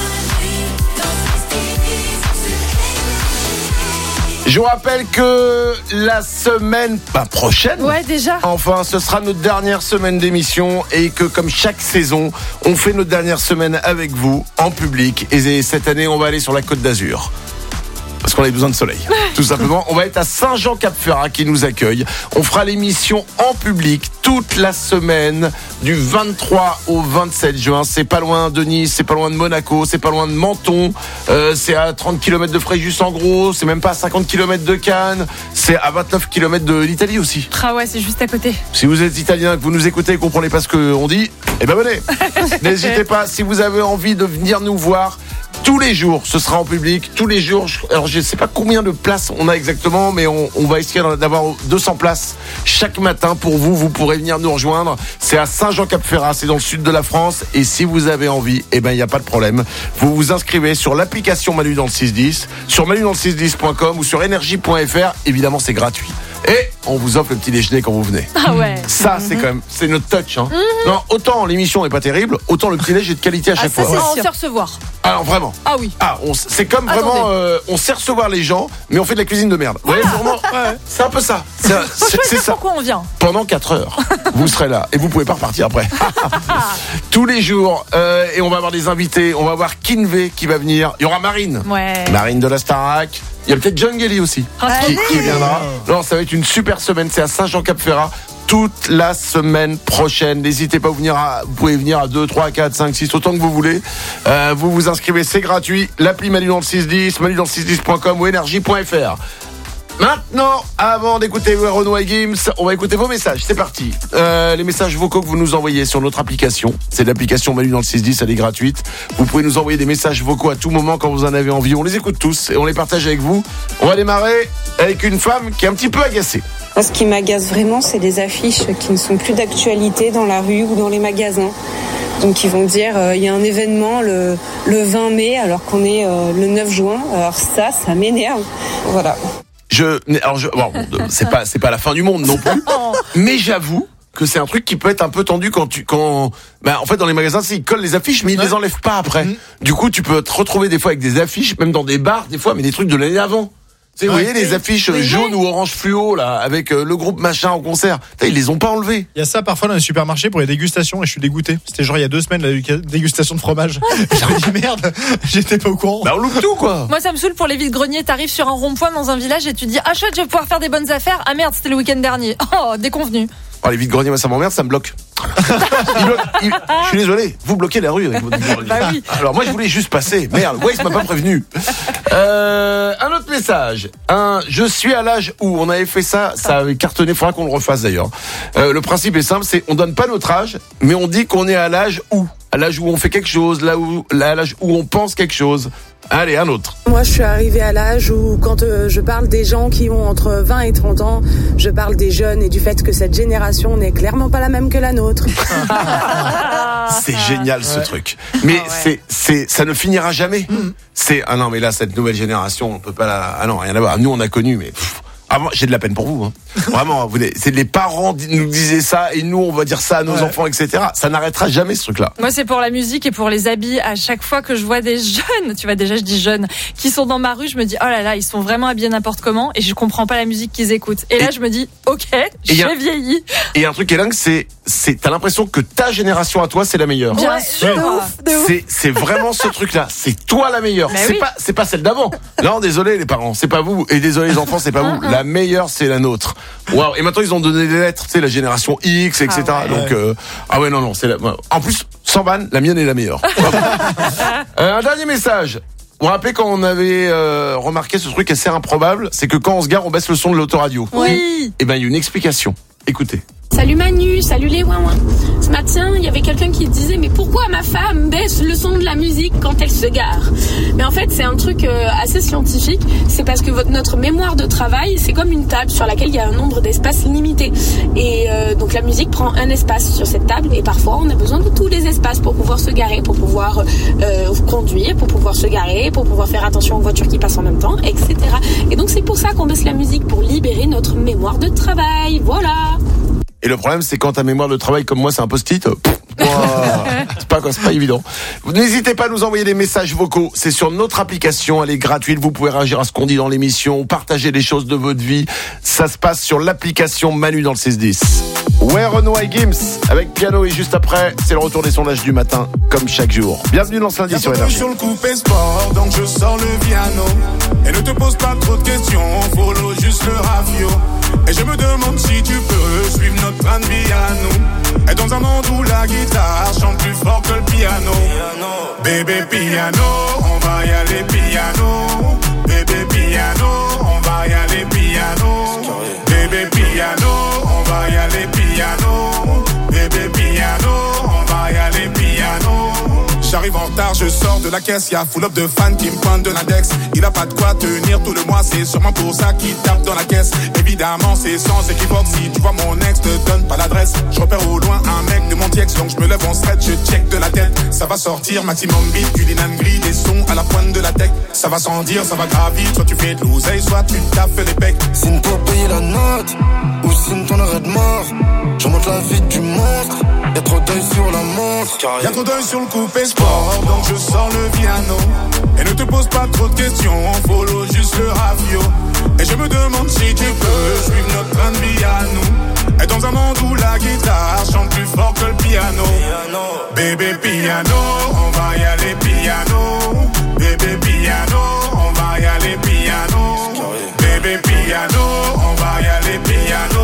Je vous rappelle que la semaine prochaine, déjà. Enfin, ce sera notre dernière semaine d'émission et que comme chaque saison, on fait notre dernière semaine avec vous en public. Et cette année, on va aller sur la Côte d'Azur. Parce qu'on a besoin de soleil, tout simplement. On va être à Saint-Jean-Cap-Ferrat qui nous accueille. On fera l'émission en public toute la semaine du 23 au 27 juin. C'est pas loin de Nice, c'est pas loin de Monaco, c'est pas loin de Menton. C'est à 30 km de Fréjus en gros. C'est même pas à 50 km de Cannes. C'est à 29 km de l'Italie aussi. Ah ouais, c'est juste à côté. Si vous êtes italien et que vous nous écoutez et que vous comprenez pas ce qu'on dit, eh ben venez. N'hésitez pas, si vous avez envie de venir nous voir. Tous les jours, ce sera en public. Tous les jours, alors je ne sais pas combien de places on a exactement, mais on va essayer d'avoir 200 places chaque matin pour vous. Vous pourrez venir nous rejoindre. C'est à Saint-Jean-Cap-Ferrat, c'est dans le sud de la France. Et si vous avez envie, eh ben il n'y a pas de problème. Vous vous inscrivez sur l'application Manu dans le 610, sur manudansle610.com ou sur énergie.fr. Évidemment, c'est gratuit. Et on vous offre le petit déjeuner quand vous venez. Ah ouais. Ça, c'est quand même, c'est notre touch. Hein. Non, autant l'émission n'est pas terrible, autant le petit déjeuner est de qualité à chaque fois. Ça, c'est en se recevoir. Alors vraiment. Ah oui. C'est comme vraiment, on sait recevoir les gens, mais on fait de la cuisine de merde. Voilà. Ouais, vraiment, c'est un peu ça. C'est ça. Pourquoi on vient pendant 4 heures, vous serez là et vous pouvez pas repartir après. Tous les jours, et on va avoir des invités. On va avoir Kinvey qui va venir. Il y aura Marine. Ouais. Marine de la Starac. Il y a peut-être John Gelly aussi qui viendra. Non, ça va être une super semaine. C'est à Saint-Jean-Cap-Ferrat toute la semaine prochaine. N'hésitez pas, vous pouvez venir à 2, 3, 4, 5, 6, autant que vous voulez. Vous vous inscrivez, c'est gratuit. L'appli Manu dans le 610, manudansle610.com ou énergie.fr. Maintenant, avant d'écouter Renaud et Gims, on va écouter vos messages. C'est parti. Les messages vocaux que vous nous envoyez sur notre application. C'est l'application Manu dans le 610, elle est gratuite. Vous pouvez nous envoyer des messages vocaux à tout moment quand vous en avez envie. On les écoute tous et on les partage avec vous. On va démarrer avec une femme qui est un petit peu agacée. Moi, ce qui m'agace vraiment, c'est les affiches qui ne sont plus d'actualité dans la rue ou dans les magasins. Donc ils vont dire il y a un événement le 20 mai alors qu'on est le 9 juin. Alors ça m'énerve. Voilà. C'est pas la fin du monde non plus. Mais j'avoue que c'est un truc qui peut être un peu tendu en fait dans les magasins, ils collent les affiches mais ils les enlèvent pas après. Du coup, tu peux te retrouver des fois avec des affiches, même dans des bars des fois, mais des trucs de l'année avant. Vous voyez les affiches jaunes ou orange fluo là avec le groupe machin en concert. Ils les ont pas enlevés. Il y a ça parfois dans les supermarchés pour les dégustations et je suis dégoûté. C'était genre il y a 2 semaines la dégustation de fromage. J'ai dit merde, j'étais pas au courant. Bah on loupe tout quoi. Moi ça me saoule pour les vides-greniers. T'arrives sur un rond-point dans un village et tu dis ah chouette je vais pouvoir faire des bonnes affaires. Ah merde c'était le week-end dernier. Oh déconvenu. Oh les vides-greniers moi ça m'emmerde, ça me bloque. Je suis désolé, vous bloquez la rue avec votre vide-grenier. Bah oui. Alors moi je voulais juste passer. Merde, Waze m'a pas prévenu. Un autre message. Je suis à l'âge où on avait fait ça avait cartonné, faudra qu'on le refasse d'ailleurs. Le principe est simple, c'est on donne pas notre âge, mais on dit qu'on est à l'âge où on fait quelque chose, à l'âge où on pense quelque chose. Allez, un autre. Moi, je suis arrivée à l'âge où, quand je parle des gens qui ont entre 20 et 30 ans, je parle des jeunes et du fait que cette génération n'est clairement pas la même que la nôtre. C'est génial ce truc. Mais ça ne finira jamais. Non, mais là, cette nouvelle génération, on peut pas rien à voir. Nous, on a connu, mais... moi, j'ai de la peine pour vous. Hein. Vraiment, c'est les parents nous disaient ça et nous, on va dire ça à nos enfants, etc. Ça n'arrêtera jamais ce truc-là. Moi, c'est pour la musique et pour les habits. À chaque fois que je vois des jeunes, tu vois déjà, je dis jeunes, qui sont dans ma rue, je me dis oh là là, ils sont vraiment habillés n'importe comment et je comprends pas la musique qu'ils écoutent. Et là, je me dis ok, j'ai vieilli. Et un truc qui est dingue, t'as l'impression que ta génération à toi, c'est la meilleure. Bien sûr. De ouf. C'est vraiment ce truc-là. C'est toi la meilleure. C'est pas celle d'avant. Non, désolé les parents, c'est pas vous. Et désolé les enfants, c'est pas vous. La meilleure, c'est la nôtre. Waouh. Et maintenant, ils ont donné des lettres, la génération X, etc. Donc, non, c'est en plus, sans vanne, la mienne est la meilleure. Un dernier message. Vous vous rappelez quand on avait remarqué ce truc assez improbable, c'est que quand on se gare, on baisse le son de l'autoradio. Oui. Et ben, il y a une explication. Écoutez. Salut Manu, salut les ouin-ouin. Ce matin, il y avait quelqu'un qui disait mais pourquoi ma femme baisse le son de la musique quand elle se gare ? Mais en fait, c'est un truc assez scientifique. C'est parce que notre mémoire de travail, c'est comme une table sur laquelle il y a un nombre d'espaces limité. Et donc la musique prend un espace sur cette table et parfois on a besoin de tous les espaces pour pouvoir se garer, pour pouvoir conduire, pour pouvoir se garer, pour pouvoir faire attention aux voitures qui passent en même temps, etc. Et donc c'est pour ça qu'on baisse la musique, pour libérer notre mémoire de travail. Voilà. Et le problème, c'est quand ta mémoire de travail comme moi, c'est un post-it, C'est pas évident. N'hésitez pas à nous envoyer des messages vocaux. C'est sur notre application. Elle est gratuite. Vous pouvez réagir à ce qu'on dit dans l'émission, partager des choses de votre vie. Ça se passe sur l'application Manu dans le 6-10. Ouais, Renaud et Gims avec piano, et juste après, c'est le retour des sondages du matin, comme chaque jour. Bienvenue dans ce lundi sur Énergie. Sur le coupé sport, donc je sors le piano. Et ne te pose pas trop de questions, follow juste le rafio. Et je me demande si tu peux suivre notre train de vie à nous. Et dans un monde où la guitare chante plus fort que le piano. Bébé piano, on va y aller piano. Bébé piano, on va y aller piano. Bébé piano, on va y aller piano. Bébé piano, on va y aller piano. J'arrive en retard, je sors de la caisse, y'a full up de fans qui me pointent de l'index. Il a pas de quoi tenir tout le mois, c'est sûrement pour ça qu'il tape dans la caisse. Évidemment, c'est sans équivoque, si tu vois mon ex, te donne pas l'adresse. Je repère au loin un mec de mon tiex, donc je me lève en stretch, je check de la tête. Ça va sortir, maximum beat, culinane gris, des sons à la pointe de la tech. Ça va sans dire, ça va gravir, soit tu fais de l'oseille, soit tu taffes les pecs. Signe pour payer la note, ou signe ton arrêt de mort. Je remonte la vie du monstre, y'a trop d'œil sur la montre. Y'a trop d'œil sur le coupé sport, donc je sors le piano. Et ne te pose pas trop de questions, follow juste le rafio. Et je me demande si tu peux suivre notre train de vie à nous. Et dans un monde où la guitare chante plus fort que le piano. Bébé piano, on va y aller piano. Bébé piano, on va y aller piano. Bébé piano, on va y aller piano.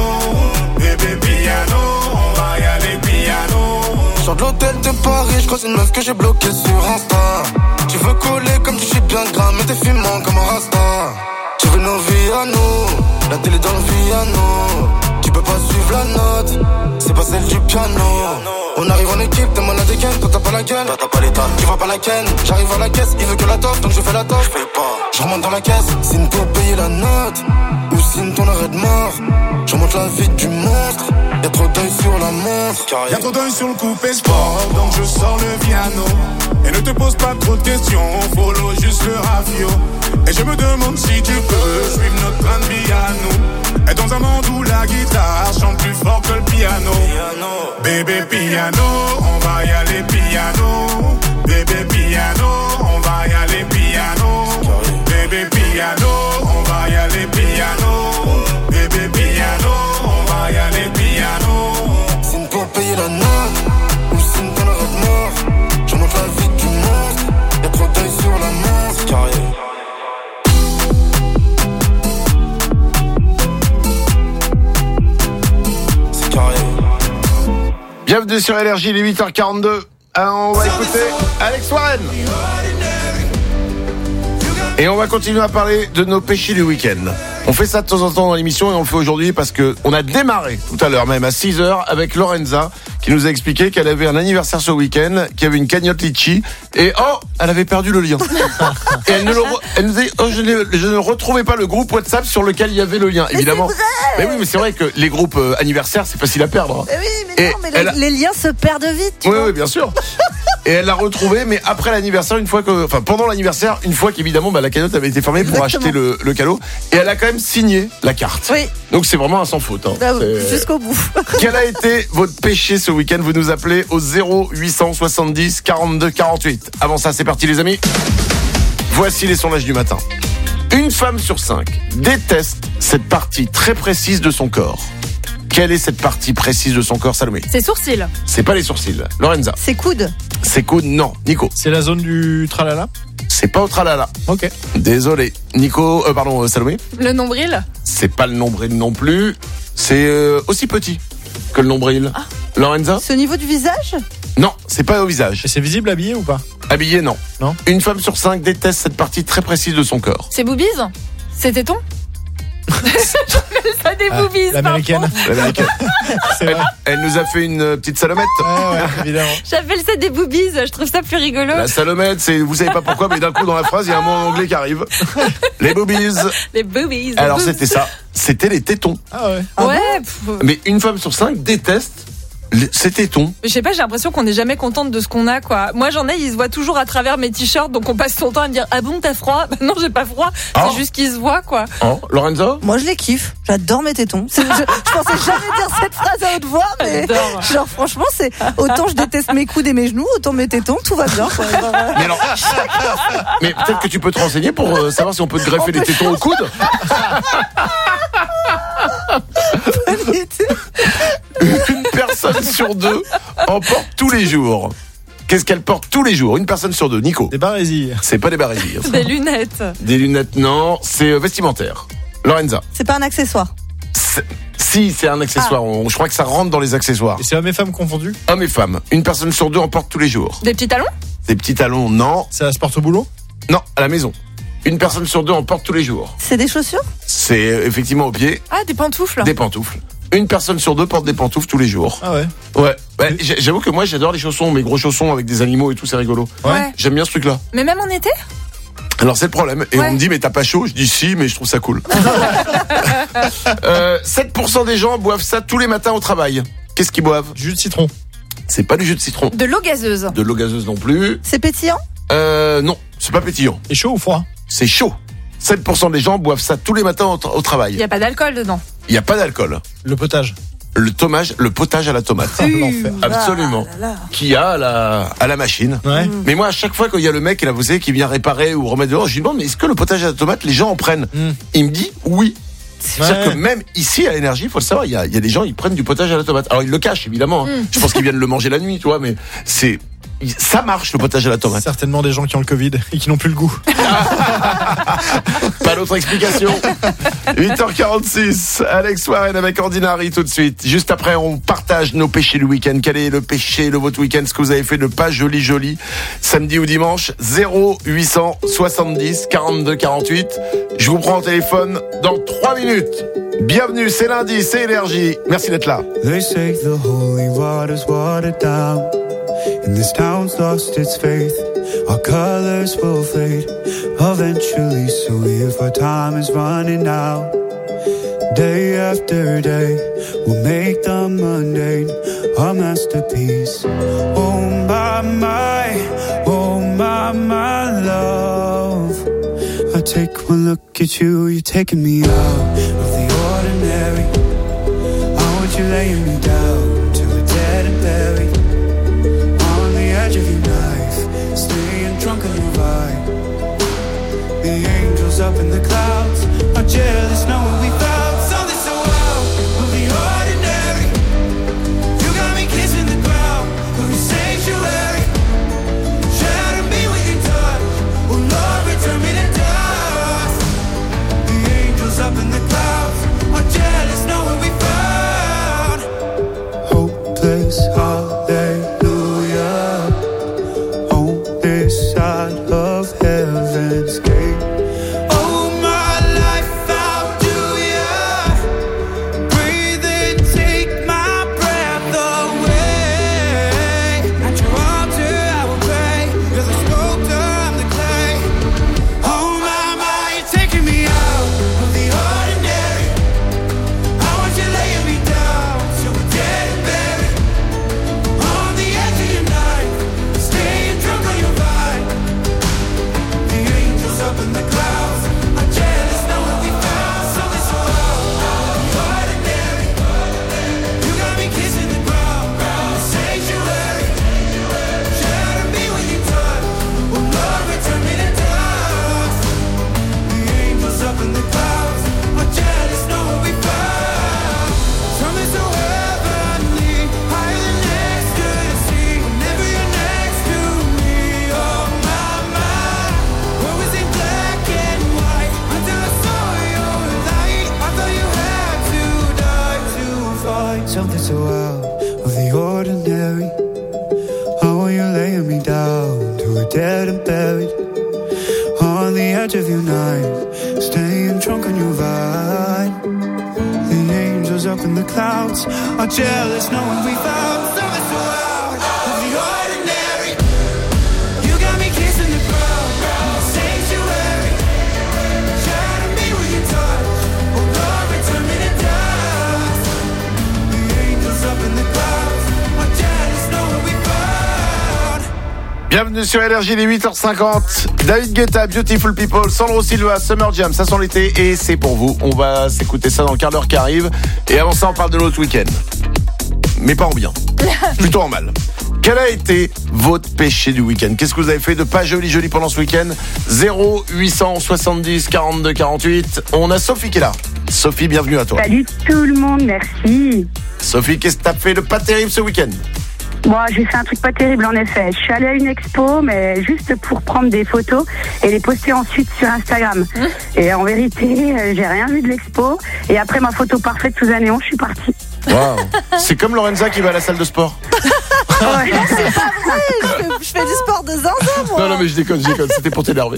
Bébé piano, on va y aller piano. Sors de l'hôtel de Paris, je croise une meuf que j'ai bloquée sur Insta. Tu veux coller comme tu chies bien gras, mais t'es fumant comme un rasta. Tu veux nos vies à nous, la télé dans le piano. Tu peux pas suivre la note, c'est pas celle du piano. On arrive en équipe, t'es mal à des gaines, toi t'as pas la gueule, t'as pas l'état, tu vois pas la ken. J'arrive à la caisse, il veut que la toffe, donc je fais la toffe. Je remonte dans la caisse, signe pour payer la note, ou signe ton arrêt de mort. Je remonte la vie du monstre, y'a trop d'œil sur la montre. Y'a trop d'œil sur le coupé sport, donc je sors le piano. Et ne te pose pas trop de questions, follow juste le rafio. Et je me demande si tu peux suivre notre train de vie à nous. Et dans un monde où la guitare chante plus fort que le piano. Bébé piano, on va y aller piano. Bébé piano, on va y aller piano. Bébé piano, on va y aller piano. Bébé piano, on va y aller piano. Signe pour payer la note, ou signe ton arrêt de mort. Je monte la vie du monstre, y'a trop d'œil sur la montre. Carré. Bienvenue sur Énergie, il est 8h42. On va écouter Alex Warren. Et on va continuer à parler de nos péchés du week-end. On fait ça de temps en temps dans l'émission, et on le fait aujourd'hui parce que on a démarré tout à l'heure même à 6h avec Lorenza qui nous a expliqué qu'elle avait un anniversaire ce week-end, qu'il y avait une cagnotte litchi, et elle avait perdu le lien. Et elle nous dit, je ne retrouvais pas le groupe WhatsApp sur lequel il y avait le lien. Mais évidemment. c'est vrai. Mais oui, mais c'est vrai que les groupes anniversaires, c'est facile à perdre. Mais oui, mais non, mais les liens se perdent vite. Tu vois. Oui, bien sûr. Et elle l'a retrouvé, mais après l'anniversaire, pendant l'anniversaire, une fois qu'évidemment la cagnotte avait été fermée pour acheter le cadeau, et elle a quand même signé la carte. Oui. Donc c'est vraiment un sans faute. Jusqu'au bout. Quel a été votre péché ce week-end? Vous nous appelez au 0870 42 48. Avant ça, c'est parti les amis. Voici les sondages du matin. Une femme sur 5 déteste cette partie très précise de son corps. Quelle est cette partie précise de son corps, Salomé? C'est sourcils. C'est pas les sourcils. Lorenza? C'est coudes. C'est coudes, non. Nico? C'est la zone du tralala? C'est pas au tralala. Ok. Désolé. Nico, Salomé? Le nombril? C'est pas le nombril non plus. C'est aussi petit que le nombril. Ah. Lorenza? C'est au niveau du visage? Non, c'est pas au visage. Et c'est visible habillé ou pas? Habillé, non. Non. Une femme sur 5 déteste cette partie très précise de son corps. C'est boobies? C'est téton? Ça des boobies, l'américaine. Elle nous a fait une petite salomette. Ouais, évidemment. J'appelle ça des boobies, je trouve ça plus rigolo. La salomette, vous savez pas pourquoi, mais d'un coup dans la phrase, il y a un mot en anglais qui arrive. Les boobies. Les boobies. Alors c'était ça. C'était les tétons. Ah ouais. Ouais. Mais une femme sur 5 déteste Ces tétons. Je sais pas, j'ai l'impression qu'on n'est jamais contente de ce qu'on a, quoi. Moi, j'en ai, ils se voient toujours à travers mes t-shirts, donc on passe son temps à me dire, ah bon, t'as froid? Bah non, j'ai pas froid. C'est juste qu'ils se voient, quoi. Oh, Lorenzo? Moi, je les kiffe. J'adore mes tétons. Je pensais jamais dire cette phrase à haute voix, mais genre, franchement, c'est autant je déteste mes coudes et mes genoux, autant mes tétons, tout va bien, quoi. Mais peut-être que tu peux te renseigner pour savoir si on peut te greffer les tétons au coude. Une personne sur deux en porte tous les jours. Qu'est-ce qu'elle porte tous les jours? Une personne sur deux. Nico? Des barésies. C'est pas des barésies. Des lunettes. Des lunettes, non. C'est vestimentaire. Lorenza? C'est pas un accessoire. Si, c'est un accessoire. Je crois que ça rentre dans les accessoires. Et c'est hommes et femmes confondus? Hommes et femmes. Une personne sur deux en porte tous les jours. Des petits talons? Des petits talons, non. Ça se porte au boulot? Non, à la maison. Une personne sur deux en porte tous les jours. C'est des chaussures? C'est effectivement au pied. Ah, des pantoufles? Des pantoufles. Une personne sur deux porte des pantoufles tous les jours. Ah ouais? Ouais. J'avoue que moi, j'adore les chaussons, mes gros chaussons avec des animaux et tout, c'est rigolo. Ouais. J'aime bien ce truc-là. Mais même en été? Alors c'est le problème. Et on me dit, mais t'as pas chaud? Je dis si, mais je trouve ça cool. 7% des gens boivent ça tous les matins au travail. Qu'est-ce qu'ils boivent? Du jus de citron. C'est pas du jus de citron. De l'eau gazeuse. De l'eau gazeuse non plus. C'est pétillant? Non, c'est pas pétillant. Et chaud ou froid? C'est chaud. 7% des gens boivent ça tous les matins au travail. Il y a pas d'alcool dedans. Il y a pas d'alcool. Le potage. Le potage à la tomate. L'enfer. Absolument. Qui a à la machine. Ouais. Mais moi, à chaque fois qu'il y a le mec et la vous savez, qui vient réparer ou remettre dehors, je lui demande, mais est-ce que le potage à la tomate, les gens en prennent? Il me dit oui. C'est-à-dire que même ici, à l'énergie, il faut le savoir, il y a des gens, ils prennent du potage à la tomate. Alors, ils le cachent, évidemment. Je pense qu'ils viennent le manger la nuit, tu vois, mais ça marche, le potage à la tomate. Certainement des gens qui ont le Covid et qui n'ont plus le goût. Pas d'autre explication. 8h46, Alex Warren avec Ordinary tout de suite. Juste après, on partage nos péchés du week-end. Quel est le péché de votre week-end? Ce que vous avez fait de pas joli, samedi ou dimanche? 0870 42 48. Je vous prends au téléphone dans 3 minutes. Bienvenue, c'est lundi, c'est Énergie. Merci d'être là. They say the holy water's watered down, and this town's lost its faith. Our colors will fade eventually, so if our time is running out, day after day, we'll make the mundane a masterpiece. Oh my love, I take one look at you, you're taking me out of the ordinary. I want you laying me down till we're dead and buried, on the edge of your knife, staying drunk on your vibe. The angels up in the clouds are jealous knowing we found something so out of the ordinary. You got me kissing the ground of your sanctuary. Shadow me with your touch, oh Lord, return me to dust. The angels up in the clouds are jealous knowing we found hopeless hallelujah on this side of heaven's gate. Oh my life, how do ya breathe and take my breath away? At your altar I will pray, you're the sculptor, I'm the clay. Oh my, you're taking me out of the ordinary. I want you laying me down till we're dead and buried, on the edge of your knife, staying drunk on your vibe. The angels up in the clouds are jealous knowing we found something so out of the ordinary. You got me kissing the ground, sanctuary. Shatter me when you touch, oh Lord, return me to dust. The angels up in the clouds are jealous knowing we found something so heavenly, higher than ecstasy. Whenever you're next to me, oh my, what was in black and white until I saw your light. I thought you had to die to find something so out of the ordinary. How are you laying me down to a dead and buried, on the edge of your night, staying drunk on your vibe. The angels up in the clouds are jealous knowing we found something so out of the ordinary. You got me kissing the ground, sanctuary. Shatter me with your touch, oh Lord, return me to dust. The angels up in the clouds Bienvenue sur Énergie, il est 8h50. David Guetta, Beautiful People, Sandro Silva, Summer Jam, ça sent l'été et c'est pour vous. On va s'écouter ça dans le quart d'heure qui arrive. Et avant ça, on parle de notre week-end. Mais pas en bien, plutôt en mal. Quel a été votre péché du week-end? Qu'est-ce que vous avez fait de pas joli pendant ce week-end? 0870 42 48. On a Sophie qui est là. Sophie, bienvenue à toi. Salut tout le monde, merci. Sophie, qu'est-ce que t'as fait de pas terrible ce week-end? Moi, j'ai fait un truc pas terrible en effet. Je suis allée à une expo, mais juste pour prendre des photos et les poster ensuite sur Instagram. Et en vérité, j'ai rien vu de l'expo. Et après ma photo parfaite sous un néon, je suis partie. Wow. C'est comme Lorenza qui va à la salle de sport. Ouais. C'est pas vrai, je fais du sport de zinzin, moi. Non, mais je déconne, c'était pour t'énerver.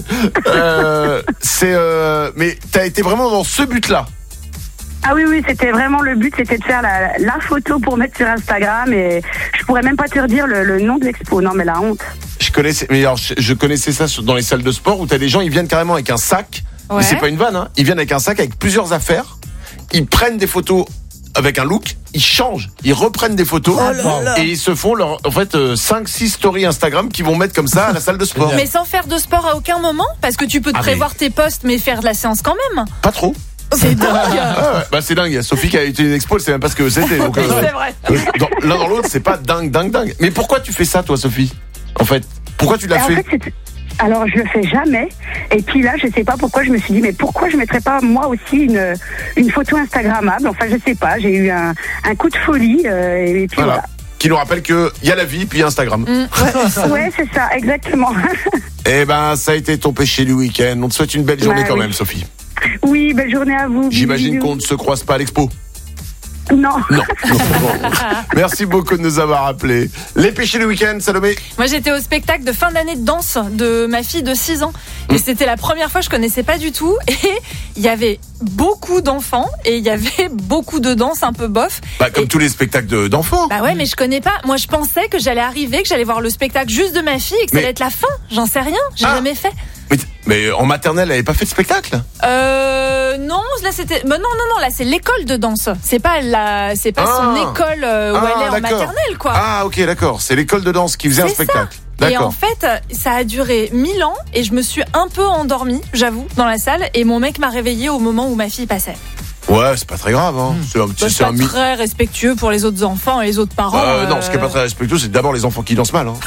Mais t'as été vraiment dans ce but-là. Ah oui, c'était vraiment le but, c'était de faire la photo pour mettre sur Instagram et je pourrais même pas te redire le nom de l'expo. Non, mais la honte. Je connaissais ça dans les salles de sport où t'as des gens, ils viennent carrément avec un sac. Ouais. Mais c'est pas une vanne, hein. Ils viennent avec un sac avec plusieurs affaires. Ils prennent des photos avec un look, ils changent, ils reprennent des photos et ils se font 5-6 stories Instagram qu'ils vont mettre comme ça à la salle de sport. Mais sans faire de sport à aucun moment? Parce que tu peux te prévoir tes posts mais faire de la séance quand même. Pas trop. C'est dingue. Bah c'est dingue. Sophie qui a été une expo, elle sait même pas ce que c'était. Donc, c'est vrai. L'un dans l'autre, c'est pas dingue. Mais pourquoi tu fais ça, toi, Sophie? En fait, pourquoi tu l'as fait? Alors je le fais jamais. Et puis là, je sais pas pourquoi je me suis dit, mais pourquoi je mettrais pas moi aussi une photo Instagrammable? Enfin, je sais pas. J'ai eu un coup de folie et puis voilà. Qui nous rappelle que il y a la vie puis Instagram. Ouais, c'est ça, exactement. Eh ben, ça a été ton péché du week-end. On te souhaite une belle journée quand même, Sophie. Oui, belle journée à vous. J'imagine qu'on ne se croise pas à l'expo. Non. Merci beaucoup de nous avoir appelés. Les péchés du week-end, Salomé? Moi, j'étais au spectacle de fin d'année de danse de ma fille de 6 ans. Et c'était la première fois, je connaissais pas du tout. Et il y avait beaucoup d'enfants et il y avait beaucoup de danse un peu bof. Comme tous les spectacles d'enfants. Bah ouais, mais je connais pas. Moi, je pensais que j'allais arriver, que j'allais voir le spectacle juste de ma fille et que ça allait être la fin. J'en sais rien. J'ai jamais fait. Mais en maternelle, elle n'avait pas fait de spectacle? Non, là c'était. Non, là c'est l'école de danse. C'est pas son école où elle est en maternelle, quoi. Ah, ok, d'accord. C'est l'école de danse qui faisait un spectacle. D'accord. Et en fait, ça a duré 1000 ans et je me suis un peu endormie, j'avoue, dans la salle. Et mon mec m'a réveillée au moment où ma fille passait. Ouais, c'est pas très grave, hein. C'est pas très respectueux pour les autres enfants et les autres parents. Non, ce qui est pas très respectueux, c'est d'abord les enfants qui dansent mal, hein.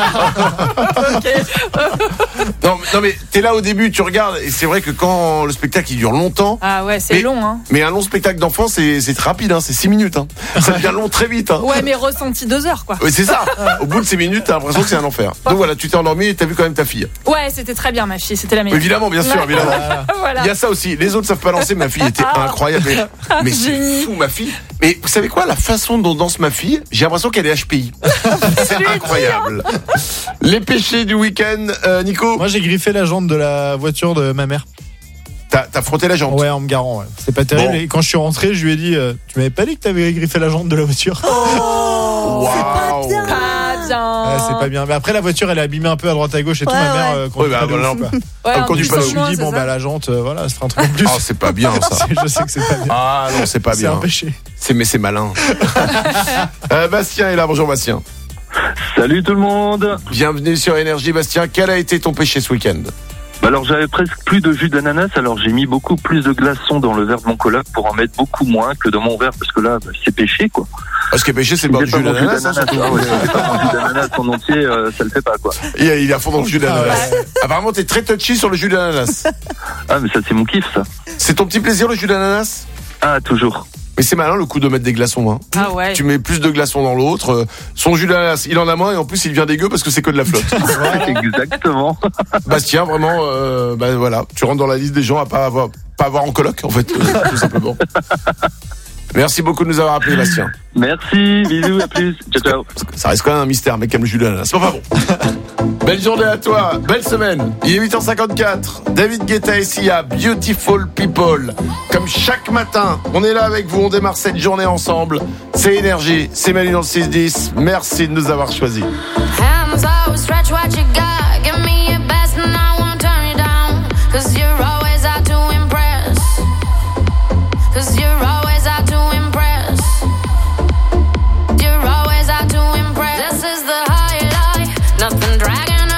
non, mais t'es là au début, tu regardes, et c'est vrai que quand le spectacle il dure longtemps. Ah ouais, c'est long, hein. Mais un long spectacle d'enfant, c'est rapide, hein. C'est 6 minutes, hein. Ça devient long très vite, hein. Ouais, mais ressenti 2 heures, quoi. Oui, c'est ça. Au bout de 6 minutes, t'as l'impression que c'est un enfer. Donc voilà, tu t'es endormi et t'as vu quand même ta fille. Ouais, c'était très bien, ma fille, c'était la meilleure. Évidemment, bien sûr, évidemment. Voilà. Il y a ça aussi. Les autres savent pas danser, ma fille était incroyable. Mais c'est fou, ma fille. Mais vous savez quoi, la façon dont danse ma fille, j'ai l'impression qu'elle est HPI. C'est incroyable. Les péchés du week-end, Nico? Moi, j'ai griffé la jante de la voiture de ma mère. T'as frotté la jante? Ouais, en me garant, ouais. C'est pas terrible. Bon. Et quand je suis rentré, je lui ai dit, tu m'avais pas dit que t'avais griffé la jante de la voiture? Oh, c'est pas bien. Ouais, c'est pas bien. Mais après, la voiture, elle est abîmée un peu à droite à gauche et tout. Ma mère, quand je me dis, la jante, voilà, ça fera un truc en plus. Oh, c'est pas bien, ça. Je sais que c'est pas bien. Ah non, c'est pas bien. C'est un péché. Mais c'est malin. Bastien est là. Bonjour, Bastien. Salut tout le monde. Bienvenue sur Énergie, Bastien. Quel a été ton péché ce week-end? Alors j'avais presque plus de jus d'ananas, alors j'ai mis beaucoup plus de glaçons dans le verre de mon coloc pour en mettre beaucoup moins que dans mon verre, parce que là, c'est péché, quoi. Ce qui est péché, c'est pas le jus d'ananas. C'est pas mon jus d'ananas en entier, ça le fait pas, quoi. Il est à fond dans le jus d'ananas. Apparemment, t'es très touchy sur le jus d'ananas. Ah, mais ça, c'est mon kiff, ça. C'est ton petit plaisir, le jus d'ananas? Ah, toujours. Mais c'est malin le coup de mettre des glaçons, hein. Ah ouais. Tu mets plus de glaçons dans l'autre. Son jus d'ananas, il en a moins et en plus il devient dégueu parce que c'est que de la flotte. Exactement. Bastien, vraiment, voilà, tu rentres dans la liste des gens à pas avoir en coloc, en fait, tout simplement. Merci beaucoup de nous avoir appelés, Bastien. Merci, bisous, à plus. Ciao, ciao. Ça reste quand même un mystère, mec, comme le jus d'ananas. C'est pas bon. Belle journée à toi, belle semaine. Il est 8h54. David Guetta et Sia, Beautiful People. Comme chaque matin, on est là avec vous, on démarre cette journée ensemble. C'est Énergie, c'est Manu dans le 6-10. Merci de nous avoir choisis. Hands out, stretch what you got. Give me your best and I won't turn you down. 'Cause you're always out to impress. 'Cause you're always out to impress. You're always out to impress. This is the highlight. Nothing dragging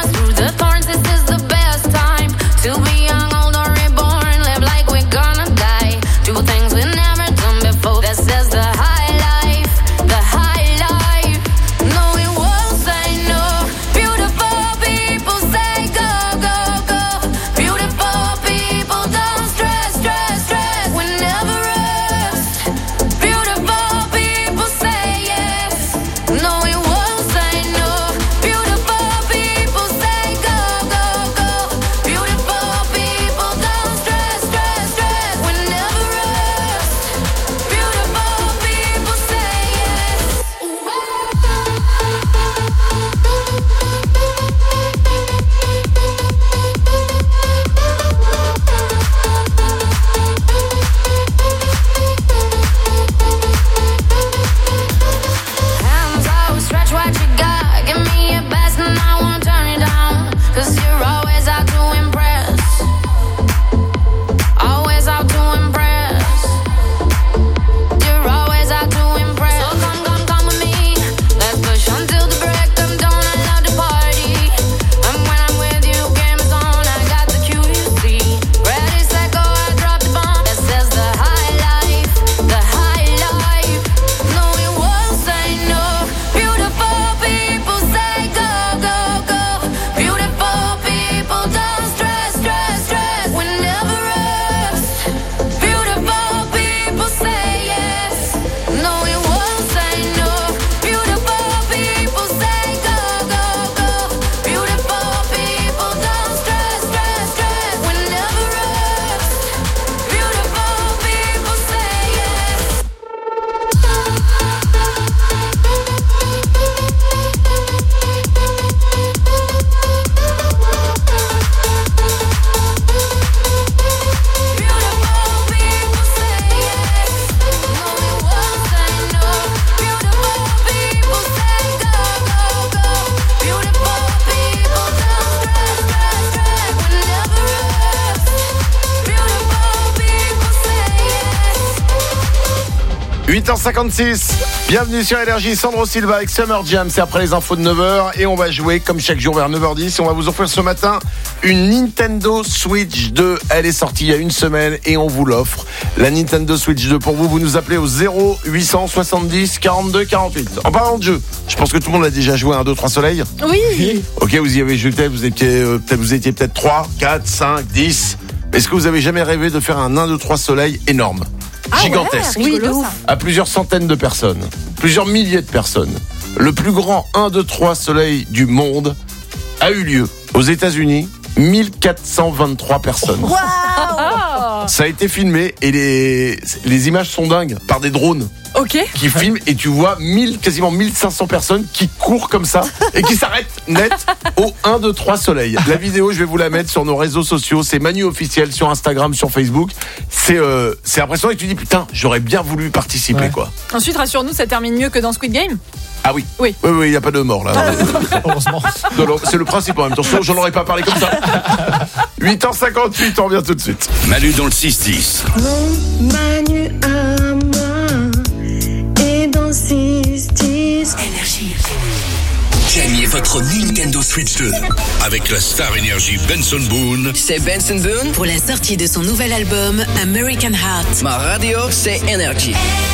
8h56, bienvenue sur Énergie, Sandro Silva avec Summer Jam, c'est après les infos de 9h et on va jouer comme chaque jour vers 9h10 et on va vous offrir ce matin une Nintendo Switch 2. Elle est sortie il y a une semaine et on vous l'offre. La Nintendo Switch 2 pour vous, vous nous appelez au 0870 42 48. En parlant de jeu, je pense que tout le monde a déjà joué à 1, 2, 3 soleil. Oui. Ok, vous y avez joué, vous étiez peut-être 3, 4, 5, 10. Est-ce que vous avez jamais rêvé de faire un 1, 2, 3 soleil énorme? Gigantesque, ouais, oui, à plusieurs centaines de personnes, plusieurs milliers de personnes. Le plus grand 1, 2, 3 soleil du monde a eu lieu aux États-Unis, 1423 personnes. Wow. Ça a été filmé et les images sont dingues par des drones. Ok. Qui filment et tu vois quasiment 1500 personnes qui courent comme ça et qui s'arrêtent net au 1, 2, 3 soleil. La vidéo, je vais vous la mettre sur nos réseaux sociaux. C'est Manu officiel sur Instagram, sur Facebook. C'est impressionnant et tu dis putain, j'aurais bien voulu participer quoi. Ensuite, rassure-nous, ça termine mieux que dans Squid Game. Ah oui. Oui, il n'y a pas de mort là. Heureusement. Non, c'est le principe en même temps. J'en aurais pas parlé comme ça. 8h58, on revient tout de suite. Manu dans le 6-10. Mon Manu à moi et dans 6-10 Énergie. Gagnez votre Nintendo Switch 2 avec la star énergie Benson Boone. C'est Benson Boone pour la sortie de son nouvel album American Heart. Ma radio, c'est Energy.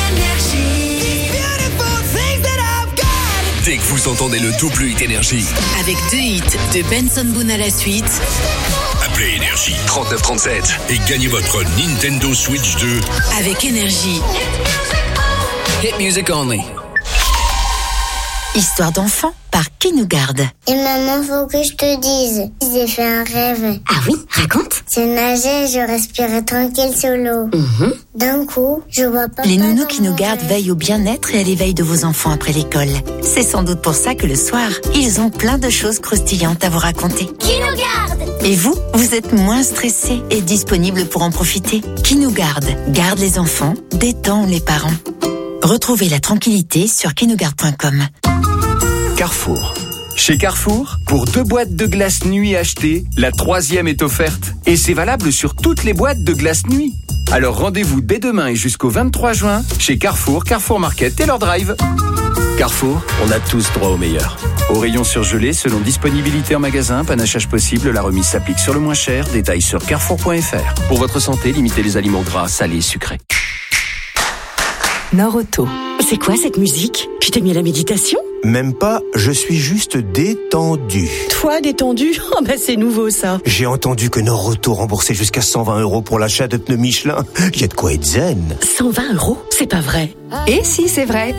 Dès que vous entendez le double hit énergie. Avec 2 hits de Benson Boone à la suite. Appelez Énergie 3937 et gagnez votre Nintendo Switch 2 avec Énergie. Hit music only. Histoire d'enfant par Qui nous garde. Et maman, faut que je te dise, j'ai fait un rêve. Ah oui, raconte. Je nageais, je respirais tranquille sur l'eau. D'un coup, je vois pas. Les nounous Qui nous gardent veillent au bien-être et à l'éveil de vos enfants après l'école. C'est sans doute pour ça que le soir, ils ont plein de choses croustillantes à vous raconter. Qui nous garde? Et vous êtes moins stressé et disponible pour en profiter. Qui nous garde? Garde les enfants, détend les parents. Retrouvez la tranquillité sur quinougarde.com. Carrefour. Chez Carrefour, pour 2 boîtes de glace nuit achetées, la 3e est offerte. Et c'est valable sur toutes les boîtes de glace nuit. Alors rendez-vous dès demain et jusqu'au 23 juin chez Carrefour, Carrefour Market et leur drive. Carrefour, on a tous droit au meilleur. Au rayon surgelé, selon disponibilité en magasin, panachage possible, la remise s'applique sur le moins cher. Détails sur carrefour.fr. Pour votre santé, limitez les aliments gras, salés et sucrés. Nord-Auto. C'est quoi cette musique? Tu t'es mis à la méditation? Même pas, je suis juste détendu. Toi, détendu? Oh bah c'est nouveau ça. J'ai entendu que Nord-Auto remboursait jusqu'à 120 € pour l'achat de pneus Michelin. Y a de quoi être zen. 120 €? C'est pas vrai. Et si, c'est vrai.